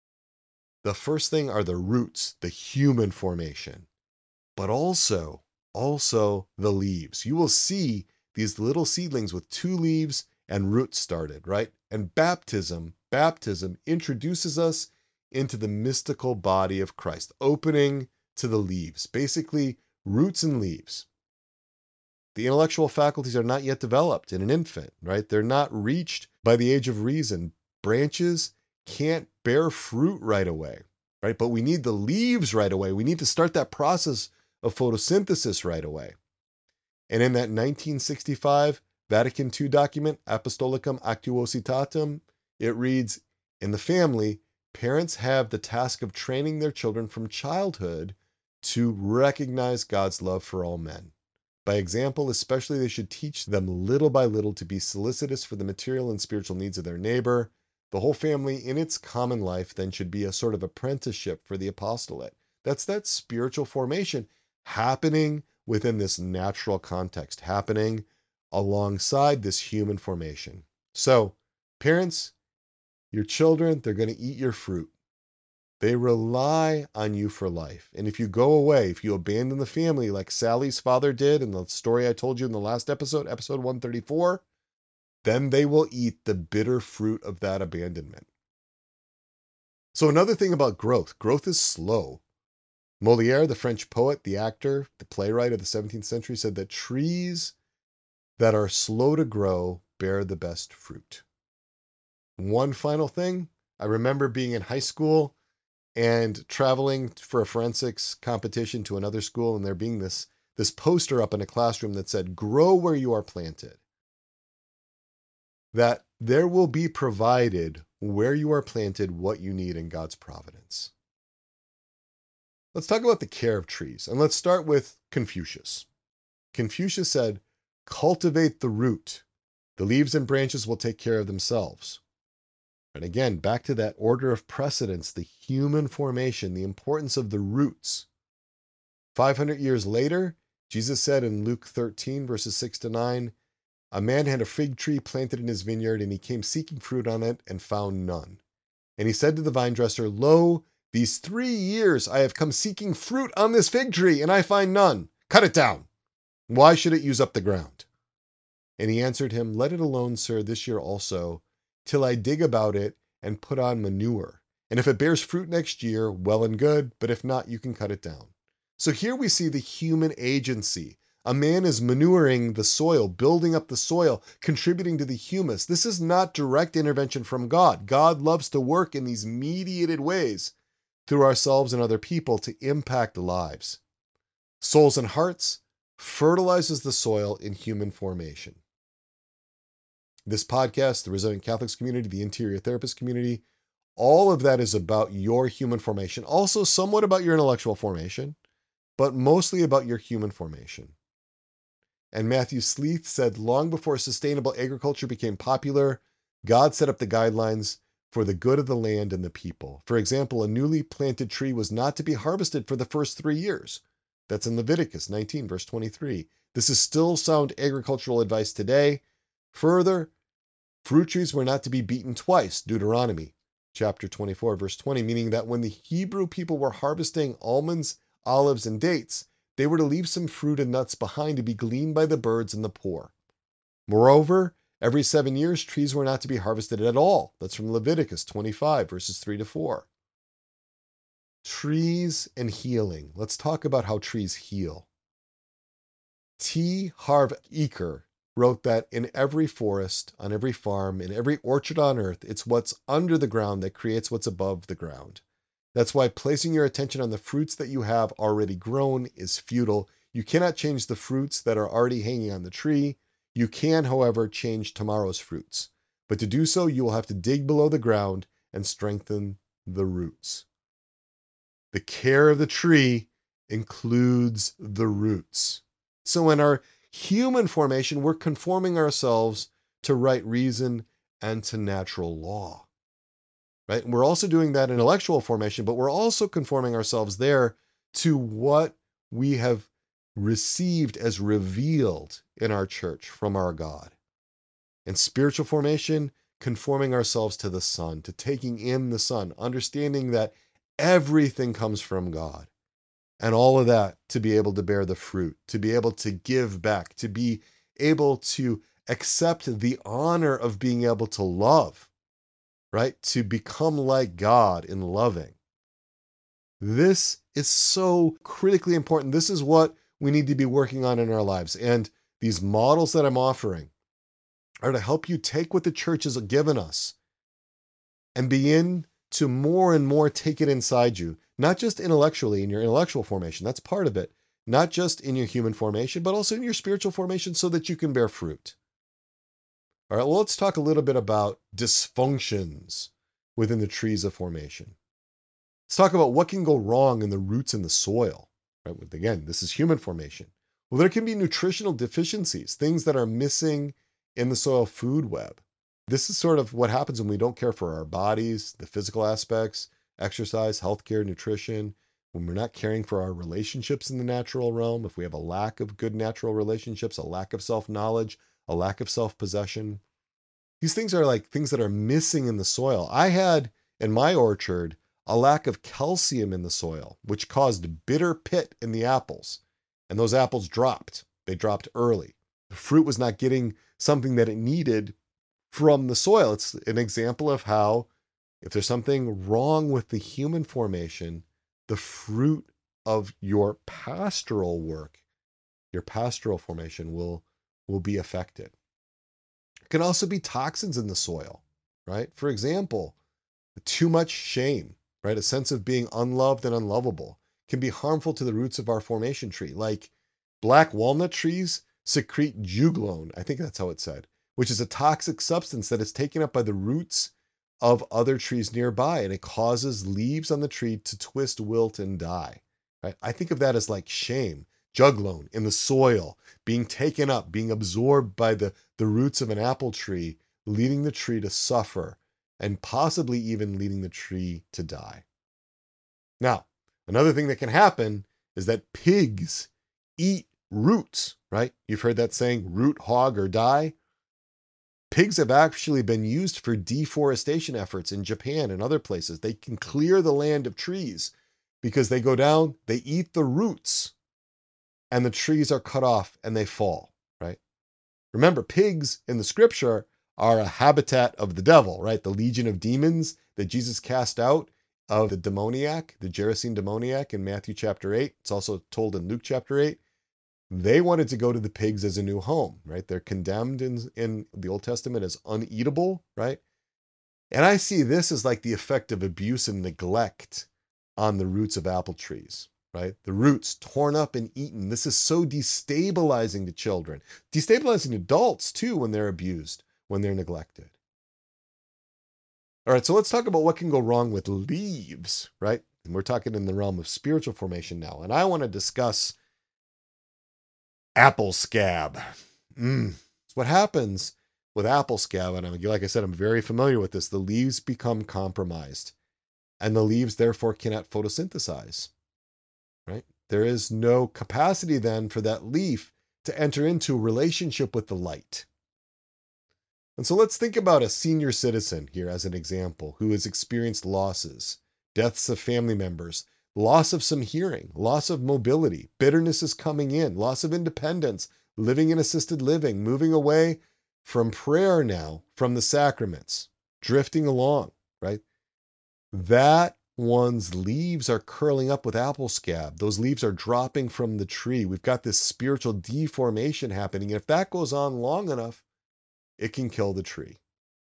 The first thing are the roots, the human formation, but also, also the leaves. You will see these little seedlings with two leaves and roots started, right? And baptism, baptism introduces us into the mystical body of Christ, opening to the leaves, basically roots and leaves. The intellectual faculties are not yet developed in an infant, right? They're not reached by the age of reason. Branches can't bear fruit right away, right? But we need the leaves right away. We need to start that process of photosynthesis right away. And in that nineteen sixty-five Vatican two document, Apostolicam Actuositatem, it reads, "In the family, parents have the task of training their children from childhood to recognize God's love for all men. By example, especially, they should teach them little by little to be solicitous for the material and spiritual needs of their neighbor. The whole family in its common life then should be a sort of apprenticeship for the apostolate." That's that spiritual formation happening within this natural context, happening alongside this human formation. So, parents, your children, they're going to eat your fruit. They rely on you for life. And if you go away, if you abandon the family like Sally's father did in the story I told you in the last episode, episode one thirty-four, then they will eat the bitter fruit of that abandonment. So another thing about growth, growth is slow. Molière, the French poet, the actor, the playwright of the seventeenth century, said that trees that are slow to grow bear the best fruit. One final thing, I remember being in high school and traveling for a forensics competition to another school, and there being this, this poster up in a classroom that said, "Grow where you are planted." That there will be provided where you are planted what you need in God's providence. Let's talk about the care of trees, and let's start with Confucius. Confucius said, "Cultivate the root. The leaves and branches will take care of themselves." And again, back to that order of precedence, the human formation, the importance of the roots. five hundred years later, Jesus said in Luke thirteen, verses six to nine, "A man had a fig tree planted in his vineyard, and he came seeking fruit on it and found none. And he said to the vine dresser, 'Lo, these three years I have come seeking fruit on this fig tree, and I find none. Cut it down. Why should it use up the ground?' And he answered him, Let it alone, sir, this year also, till I dig about it and put on manure. And if it bears fruit next year, well and good, but if not, you can cut it down. So here we see the human agency. A man is manuring the soil, building up the soil, contributing to the humus. This is not direct intervention from God. God loves to work in these mediated ways through ourselves and other people to impact lives. Souls and hearts fertilizes the soil in human formation. This podcast, the Resilient Catholics community, the Interior Therapist community, all of that is about your human formation. Also somewhat about your intellectual formation, but mostly about your human formation. And Matthew Sleeth said, long before sustainable agriculture became popular, God set up the guidelines for the good of the land and the people. For example, a newly planted tree was not to be harvested for the first three years. That's in Leviticus nineteen, verse twenty-three. This is still sound agricultural advice today. Further, fruit trees were not to be beaten twice, Deuteronomy chapter twenty-four, verse twenty, meaning that when the Hebrew people were harvesting almonds, olives, and dates, they were to leave some fruit and nuts behind to be gleaned by the birds and the poor. Moreover, every seven years, trees were not to be harvested at all. That's from Leviticus twenty-five, verses three to four. Trees and healing. Let's talk about how trees heal. T. Harv Eker wrote that in every forest, on every farm, in every orchard on earth, it's what's under the ground that creates what's above the ground. That's why placing your attention on the fruits that you have already grown is futile. You cannot change the fruits that are already hanging on the tree. You can, however, change tomorrow's fruits. But to do so, you will have to dig below the ground and strengthen the roots. The care of the tree includes the roots. So in our human formation, we're conforming ourselves to right reason and to natural law. Right? And we're also doing that in intellectual formation, but we're also conforming ourselves there to what we have received as revealed in our church from our God. In spiritual formation, conforming ourselves to the Son, to taking in the Son, understanding that everything comes from God. And all of that to be able to bear the fruit, to be able to give back, to be able to accept the honor of being able to love, right? To become like God in loving. This is so critically important. This is what we need to be working on in our lives. And these models that I'm offering are to help you take what the church has given us and begin to more and more take it inside you, not just intellectually in your intellectual formation, that's part of it, not just in your human formation, but also in your spiritual formation so that you can bear fruit. All right, well, let's talk a little bit about dysfunctions within the trees of formation. Let's talk about what can go wrong in the roots in the soil. Right? Again, this is human formation. Well, there can be nutritional deficiencies, things that are missing in the soil food web. This is sort of what happens when we don't care for our bodies, the physical aspects, exercise, healthcare, nutrition, when we're not caring for our relationships in the natural realm, if we have a lack of good natural relationships, a lack of self-knowledge, a lack of self-possession. These things are like things that are missing in the soil. I had in my orchard a lack of calcium in the soil, which caused bitter pit in the apples. And those apples dropped. They dropped early. The fruit was not getting something that it needed from the soil. It's an example of how if there's something wrong with the human formation, the fruit of your pastoral work, your pastoral formation will, will be affected. It can also be toxins in the soil, right? For example, too much shame, right? A sense of being unloved and unlovable can be harmful to the roots of our formation tree. Like black walnut trees secrete juglone, I think that's how it's said, which is a toxic substance that is taken up by the roots of other trees nearby, and it causes leaves on the tree to twist, wilt, and die. Right? I think of that as like shame, juglone in the soil, being taken up, being absorbed by the, the roots of an apple tree, leading the tree to suffer, and possibly even leading the tree to die. Now, another thing that can happen is that pigs eat roots, right? You've heard that saying, root hog or die. Pigs have actually been used for deforestation efforts in Japan and other places. They can clear the land of trees because they go down, they eat the roots, and the trees are cut off and they fall, right? Remember, pigs in the scripture are a habitat of the devil, right? The legion of demons that Jesus cast out of the demoniac, the Gerasene demoniac in Matthew chapter eight. It's also told in Luke chapter eight. They wanted to go to the pigs as a new home, right? They're condemned in, in the Old Testament as uneatable, right? And I see this as like the effect of abuse and neglect on the roots of apple trees, right? The roots torn up and eaten. This is so destabilizing to children, destabilizing adults too when they're abused, when they're neglected. All right, so let's talk about what can go wrong with leaves, right? And we're talking in the realm of spiritual formation now. And I want to discuss apple scab. Mm. So what happens with apple scab, and I'm, like I said, I'm very familiar with this, the leaves become compromised, and the leaves therefore cannot photosynthesize, right? There is no capacity then for that leaf to enter into a relationship with the light. And so let's think about a senior citizen here as an example who has experienced losses, deaths of family members, loss of some hearing, loss of mobility, bitterness is coming in, loss of independence, living in assisted living, moving away from prayer now, from the sacraments, drifting along, right? That one's leaves are curling up with apple scab. Those leaves are dropping from the tree. We've got this spiritual deformation happening. And if that goes on long enough, it can kill the tree.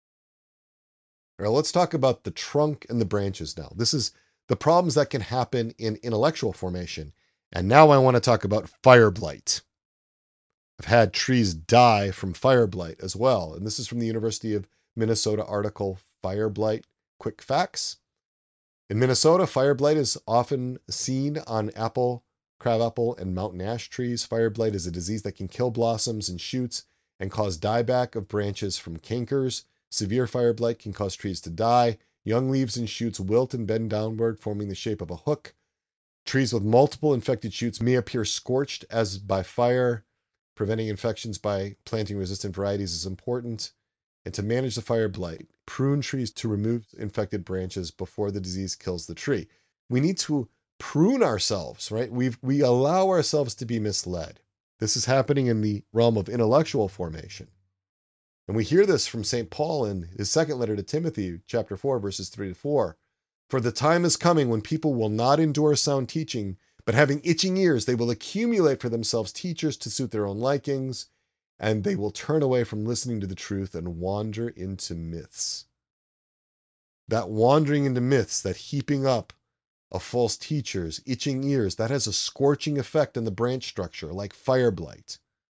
All right, let's talk about the trunk and the branches now. This is the problems that can happen in intellectual formation. And now I want to talk about fire blight. I've had trees die from fire blight as well. And this is from the University of Minnesota article, Fire Blight Quick Facts. In Minnesota, fire blight is often seen on apple, crabapple, and mountain ash trees. Fire blight is a disease that can kill blossoms and shoots and cause dieback of branches from cankers. Severe fire blight can cause trees to die. Young leaves and shoots wilt and bend downward, forming the shape of a hook. Trees with multiple infected shoots may appear scorched as by fire. Preventing infections by planting resistant varieties is important. And to manage the fire blight, prune trees to remove infected branches before the disease kills the tree. We need to prune ourselves, right? We we allow ourselves to be misled. This is happening in the realm of intellectual formation. And we hear this from Saint Paul in his second letter to Timothy, chapter four, verses three to four. For the time is coming when people will not endure sound teaching, but having itching ears, they will accumulate for themselves teachers to suit their own likings, and they will turn away from listening to the truth and wander into myths. That wandering into myths, that heaping up of false teachers, itching ears, that has a scorching effect on the branch structure, like fire blight.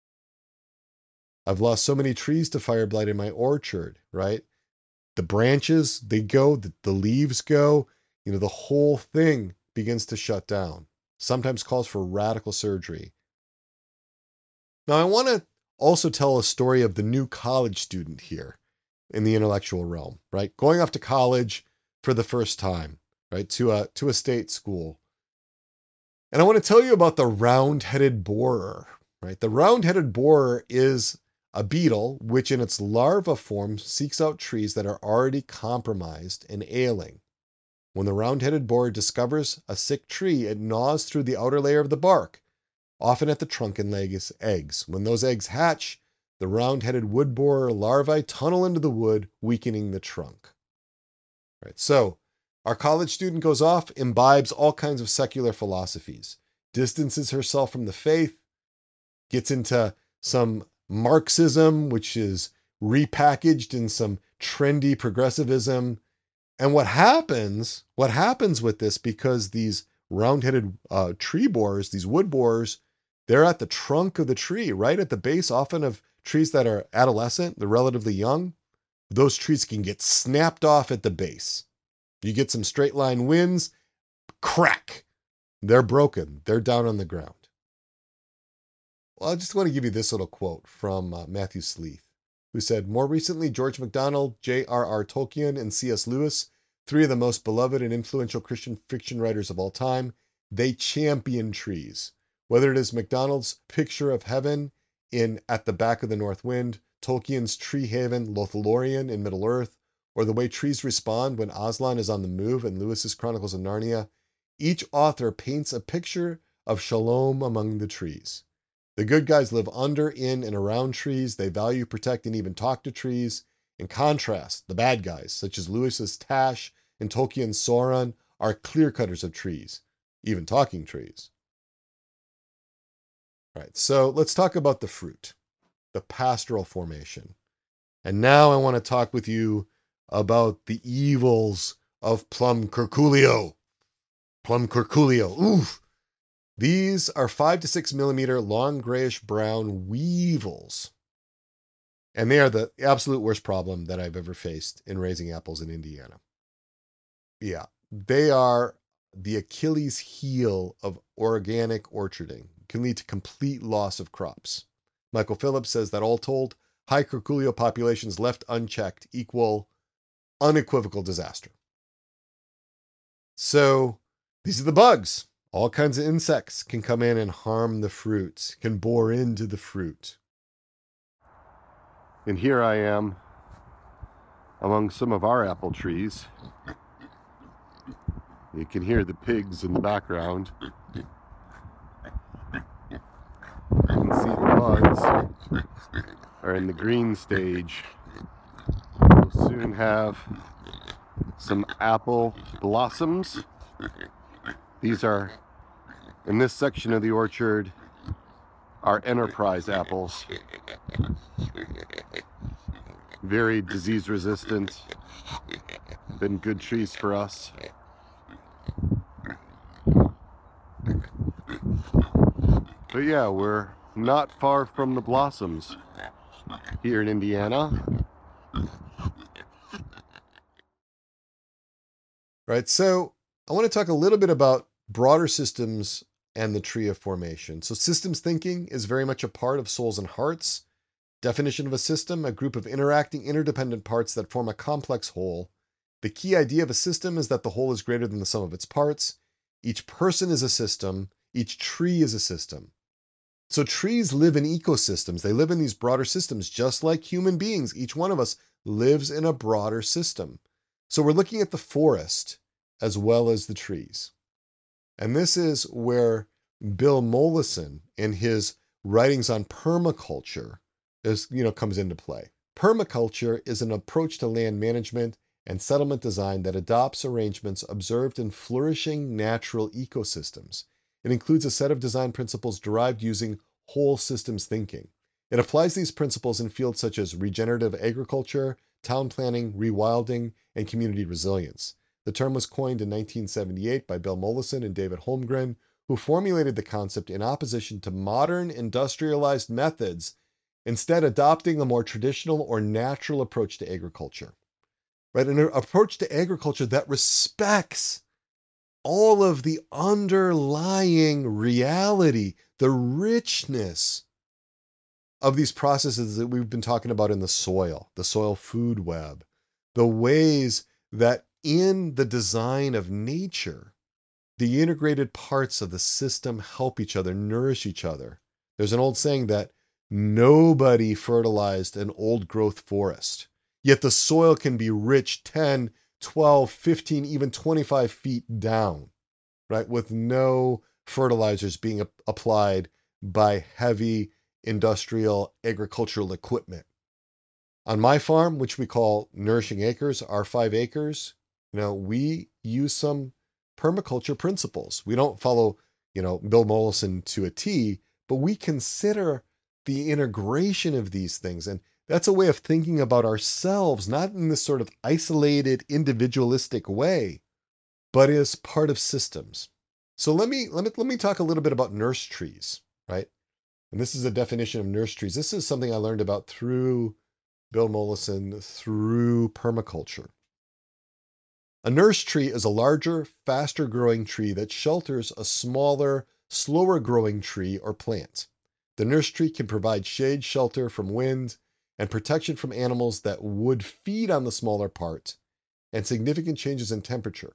I've lost so many trees to fire blight in my orchard, right? The branches, they go, the, the leaves go, you know, the whole thing begins to shut down. Sometimes calls for radical surgery. Now, I want to also tell a story of the new college student here in the intellectual realm, right? Going off to college for the first time, right? To a, to a state school. And I want to tell you about the round-headed borer, right? The round-headed borer is a beetle which in its larva form seeks out trees that are already compromised and ailing. When the round-headed borer discovers a sick tree, it gnaws through the outer layer of the bark, often at the trunk, and lays eggs. When those eggs hatch, the round-headed wood borer larvae tunnel into the wood, weakening the trunk. Right, so our college student goes off, imbibes all kinds of secular philosophies, distances herself from the faith, gets into some Marxism, which is repackaged in some trendy progressivism. And what happens, what happens with this, because these round-headed uh, tree borers, these wood borers, they're at the trunk of the tree, right at the base, often of trees that are adolescent, they're relatively young. Those trees can get snapped off at the base. You get some straight line winds, crack. They're broken. They're down on the ground. Well, I just want to give you this little quote from uh, Matthew Sleeth, who said, more recently, George MacDonald, J R R Tolkien, and C S Lewis, three of the most beloved and influential Christian fiction writers of all time, they champion trees. Whether it is MacDonald's picture of heaven in At the Back of the North Wind, Tolkien's tree haven Lothlorien in Middle-earth, or the way trees respond when Aslan is on the move in Lewis's Chronicles of Narnia, each author paints a picture of shalom among the trees. The good guys live under, in, and around trees. They value, protect, and even talk to trees. In contrast, the bad guys, such as Lewis's Tash and Tolkien's Sauron, are clear-cutters of trees, even talking trees. All right, so let's talk about the fruit, the pastoral formation. And now I want to talk with you about the evils of Plum curculio. Plum curculio, oof. These are five to six millimeter long grayish brown weevils. And they are the absolute worst problem that I've ever faced in raising apples in Indiana. Yeah, they are the Achilles heel of organic orcharding. Can lead to complete loss of crops. Michael Phillips says that all told, high curculio populations left unchecked equal unequivocal disaster. So these are the bugs. All kinds of insects can come in and harm the fruit, can bore into the fruit. And here I am among some of our apple trees. You can hear the pigs in the background. You can see the buds are in the green stage. We'll soon have some apple blossoms. These are, in this section of the orchard, are enterprise apples. Very disease resistant. Been good trees for us. But yeah, we're not far from the blossoms here in Indiana. Right, so I want to talk a little bit about broader systems and the tree of formation. So systems thinking is very much a part of Souls and Hearts. Definition of a system, a group of interacting interdependent parts that form a complex whole. The key idea of a system is that the whole is greater than the sum of its parts. Each person is a system. Each tree is a system. So trees live in ecosystems. They live in these broader systems, just like human beings. Each one of us lives in a broader system. So we're looking at the forest as well as the trees. And this is where Bill Mollison, in his writings on permaculture, is, you know, comes into play. Permaculture is an approach to land management and settlement design that adopts arrangements observed in flourishing natural ecosystems. It includes a set of design principles derived using whole systems thinking. It applies these principles in fields such as regenerative agriculture, town planning, rewilding, and community resilience. The term was coined in nineteen seventy-eight by Bill Mollison and David Holmgren, who formulated the concept in opposition to modern industrialized methods, instead adopting a more traditional or natural approach to agriculture. Right? An approach to agriculture that respects all of the underlying reality, the richness of these processes that we've been talking about in the soil, the soil food web, the ways that in the design of nature, the integrated parts of the system help each other, nourish each other. There's an old saying that nobody fertilized an old growth forest, yet the soil can be rich ten, twelve, fifteen, even twenty-five feet down, right? With no fertilizers being ap- applied by heavy industrial agricultural equipment. On my farm, which we call Nourishing Acres, our five acres, you know, we use some permaculture principles. We don't follow, you know, Bill Mollison to a T, but we consider the integration of these things. And that's a way of thinking about ourselves, not in this sort of isolated, individualistic way, but as part of systems. So let me, let me, let me talk a little bit about nurse trees, right? And this is a definition of nurse trees. This is something I learned about through Bill Mollison, through permaculture. A nurse tree is a larger, faster growing tree that shelters a smaller, slower growing tree or plant. The nurse tree can provide shade, shelter from wind, and protection from animals that would feed on the smaller part, and significant changes in temperature.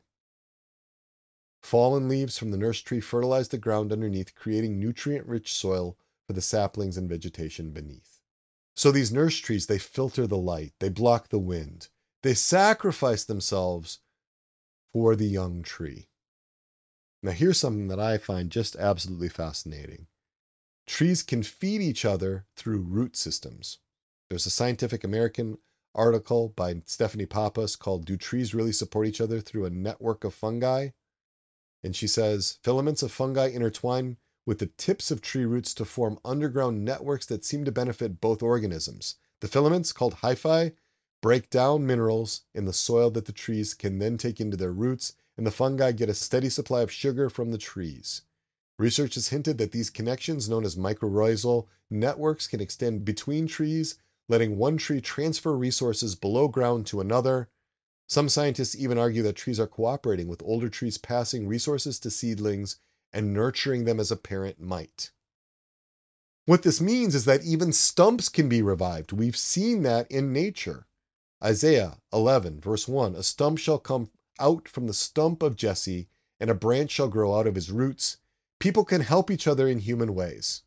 Fallen leaves from the nurse tree fertilize the ground underneath, creating nutrient-rich soil for the saplings and vegetation beneath. So these nurse trees, they filter the light, they block the wind, they sacrifice themselves for the young tree. Now here's something that I find just absolutely fascinating. trees can feed each other through root systems. There's a Scientific American article by Stephanie Pappas called "Do Trees Really Support Each Other Through a Network of Fungi?" And she says, filaments of fungi intertwine with the tips of tree roots to form underground networks that seem to benefit both organisms. The filaments, called hyphae, break down minerals in the soil that the trees can then take into their roots, and the fungi get a steady supply of sugar from the trees. Research has hinted that these connections, known as mycorrhizal networks, can extend between trees, letting one tree transfer resources below ground to another. Some scientists even argue that trees are cooperating with older trees, passing resources to seedlings and nurturing them as a parent might. What this means is that even stumps can be revived. We've seen that in nature. Isaiah eleven, verse one, "A stump shall come out from the stump of Jesse, and a branch shall grow out of his roots." People can help each other in human ways.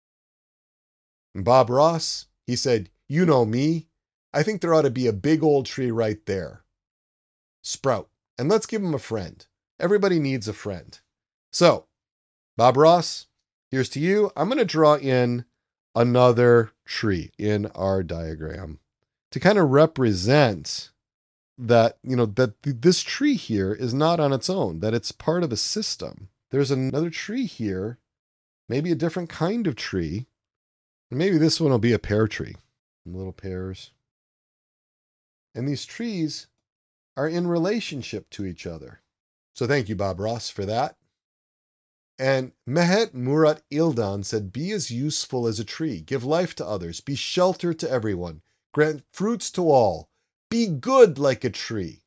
And Bob Ross, he said, "You know me. I think there ought to be a big old tree right there. Sprout. And let's give him a friend. Everybody needs a friend." So, Bob Ross, here's to you. I'm going to draw in another tree in our diagram to kind of represent that, you know, that this tree here is not on its own, that it's part of a system. There's another tree here, maybe a different kind of tree. Maybe this one will be a pear tree, little pears. And these trees are in relationship to each other. So thank you, Bob Ross, for that. And Mehet Murat Ildan said, "Be as useful as a tree. Give life to others. Be shelter to everyone. Grant fruits to all. Be good like a tree."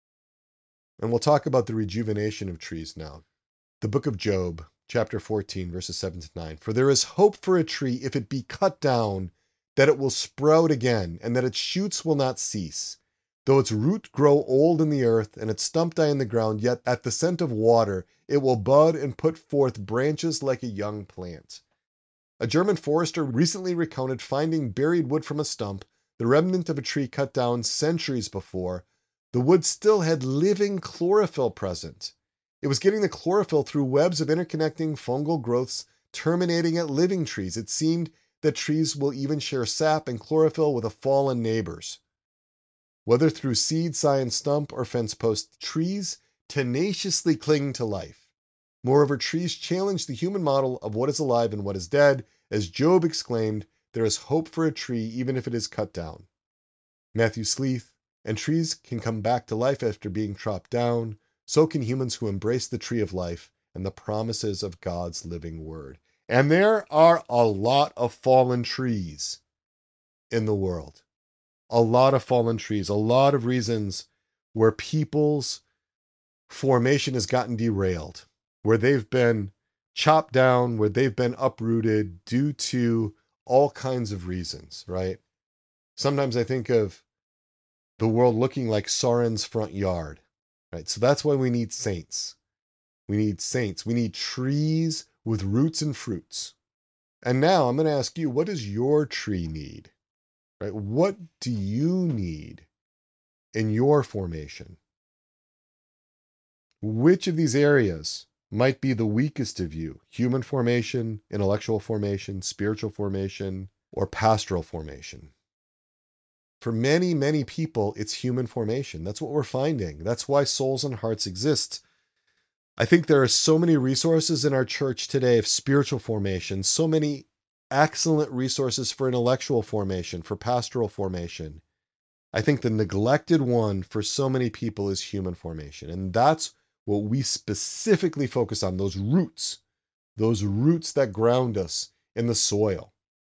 And we'll talk about the rejuvenation of trees now. The book of Job, chapter fourteen, verses seven to nine. "For there is hope for a tree if it be cut down, that it will sprout again, and that its shoots will not cease. Though its root grow old in the earth, and its stump die in the ground, yet at the scent of water it will bud and put forth branches like a young plant." A German forester recently recounted finding buried wood from a stump, the remnant of a tree cut down centuries before. The wood still had living chlorophyll present. It was getting the chlorophyll through webs of interconnecting fungal growths terminating at living trees. It seemed that trees will even share sap and chlorophyll with a fallen neighbors. Whether through seed, scion, stump, or fence post, trees tenaciously cling to life. Moreover, trees challenge the human model of what is alive and what is dead. As Job exclaimed, "There is hope for a tree even if it is cut down." Matthew Sleeth, "And trees can come back to life after being chopped down. So can humans who embrace the tree of life and the promises of God's living word." And there are a lot of fallen trees in the world. A lot of fallen trees, a lot of reasons where people's formation has gotten derailed, where they've been chopped down, where they've been uprooted due to all kinds of reasons, right? Sometimes I think of the world looking like Sauron's front yard, right? So that's why we need saints. We need saints. We need trees with roots and fruits. And now I'm going to ask you, what does your tree need? Right? What do you need in your formation? Which of these areas might be the weakest of you? Human formation, intellectual formation, spiritual formation, or pastoral formation? For many, many people, it's human formation. That's what we're finding. That's why Souls and Hearts exist. I think there are so many resources in our church today of spiritual formation, so many excellent resources for intellectual formation, for pastoral formation. I think the neglected one for so many people is human formation. And that's what we specifically focus on, those roots, those roots that ground us in the soil.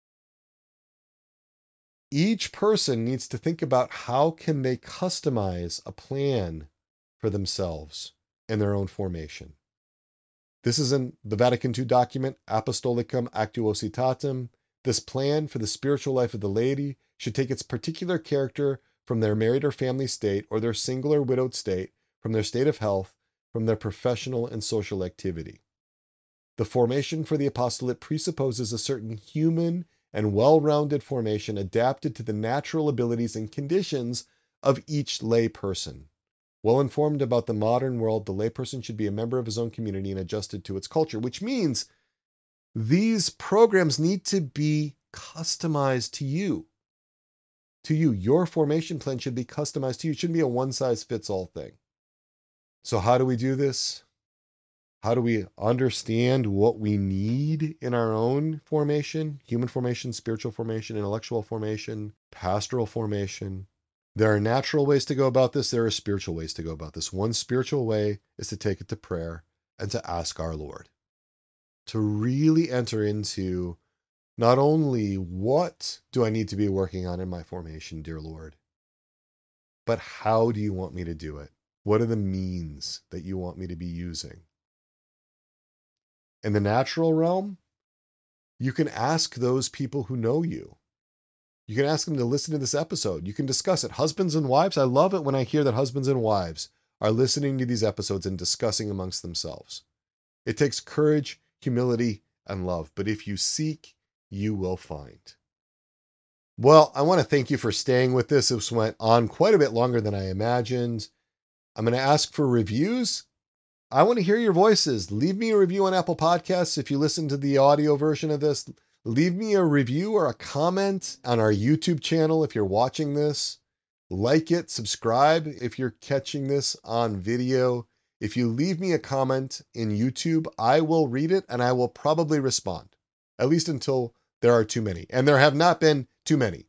Each person needs to think about how can they customize a plan for themselves and their own formation. This is in the Vatican two document, Apostolicum Actuositatem. This plan for the spiritual life of the laity should take its particular character from their married or family state, or their single or widowed state, from their state of health, from their professional and social activity. The formation for the apostolate presupposes a certain human and well-rounded formation adapted to the natural abilities and conditions of each lay person. Well informed about the modern world, the layperson should be a member of his own community and adjusted to its culture, which means these programs need to be customized to you. To you, your formation plan should be customized to you. It shouldn't be a one-size-fits-all thing. So how do we do this? How do we understand what we need in our own formation? Human formation, spiritual formation, intellectual formation, pastoral formation. There are natural ways to go about this. There are spiritual ways to go about this. One spiritual way is to take it to prayer and to ask our Lord to really enter into not only what do I need to be working on in my formation, dear Lord, but how do you want me to do it? What are the means that you want me to be using? In the natural realm, you can ask those people who know you. You can ask them to listen to this episode. You can discuss it. Husbands and wives, I love it when I hear that husbands and wives are listening to these episodes and discussing amongst themselves. It takes courage, humility, and love. But if you seek, you will find. Well, I want to thank you for staying with this. This went on quite a bit longer than I imagined. I'm going to ask for reviews. I want to hear your voices. Leave me a review on Apple Podcasts. If you listen to the audio version of this, leave me a review or a comment on our YouTube channel if you're watching this. Like it, subscribe if you're catching this on video. If you leave me a comment in YouTube, I will read it and I will probably respond, at least until there are too many. And there have not been too many.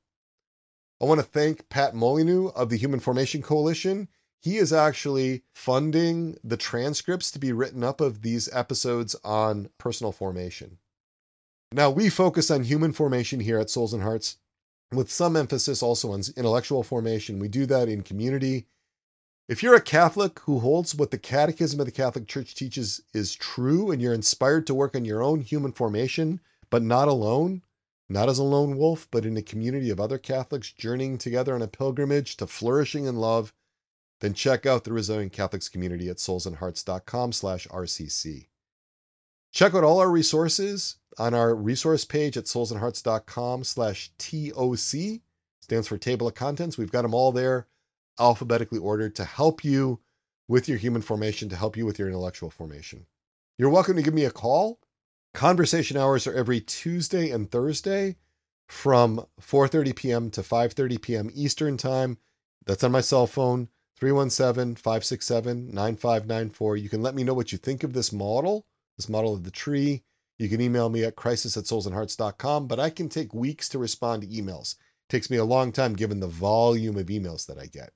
I want to thank Pat Molyneux of the Human Formation Coalition. He is actually funding the transcripts to be written up of these episodes on personal formation. Now, we focus on human formation here at Souls and Hearts, with some emphasis also on intellectual formation. We do that in community. If you're a Catholic who holds what the Catechism of the Catholic Church teaches is true, and you're inspired to work on your own human formation, but not alone, not as a lone wolf, but in a community of other Catholics journeying together on a pilgrimage to flourishing in love, then check out the Resilient Catholics community at soulsandhearts.com slash RCC. Check out all our resources on our resource page at soulsandhearts.com slash TOC. Stands for Table of Contents. We've got them all there, alphabetically ordered, to help you with your human formation, to help you with your intellectual formation. You're welcome to give me a call. Conversation hours are every Tuesday and Thursday from four thirty p.m. to five thirty p.m. Eastern Time. That's on my cell phone, three one seven, five six seven, nine five nine four. You can let me know what you think of this model, this model of the tree. You can email me at crisis at soulsandhearts dot com, but I can take weeks to respond to emails. It takes me a long time given the volume of emails that I get.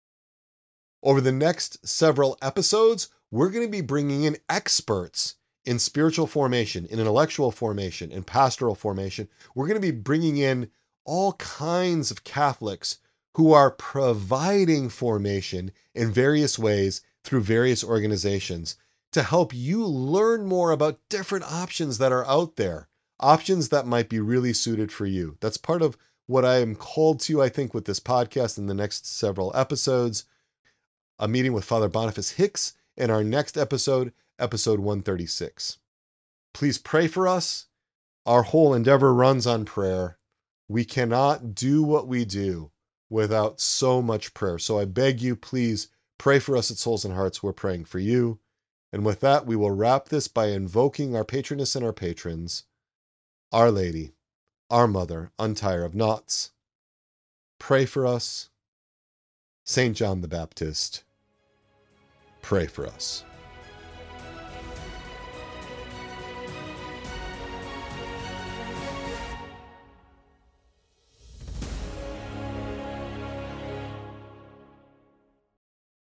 Over the next several episodes, we're going to be bringing in experts in spiritual formation, in intellectual formation, in pastoral formation. We're going to be bringing in all kinds of Catholics who are providing formation in various ways through various organizations to help you learn more about different options that are out there, options that might be really suited for you. That's part of what I am called to, I think, with this podcast in the next several episodes. A meeting with Father Boniface Hicks in our next episode, episode one thirty-six. Please pray for us. Our whole endeavor runs on prayer. We cannot do what we do without so much prayer. So I beg you, please pray for us at Souls and Hearts. We're praying for you. And with that, we will wrap this by invoking our patroness and our patrons, Our Lady, our Mother, Untier of Knots. Pray for us. Saint John the Baptist, pray for us.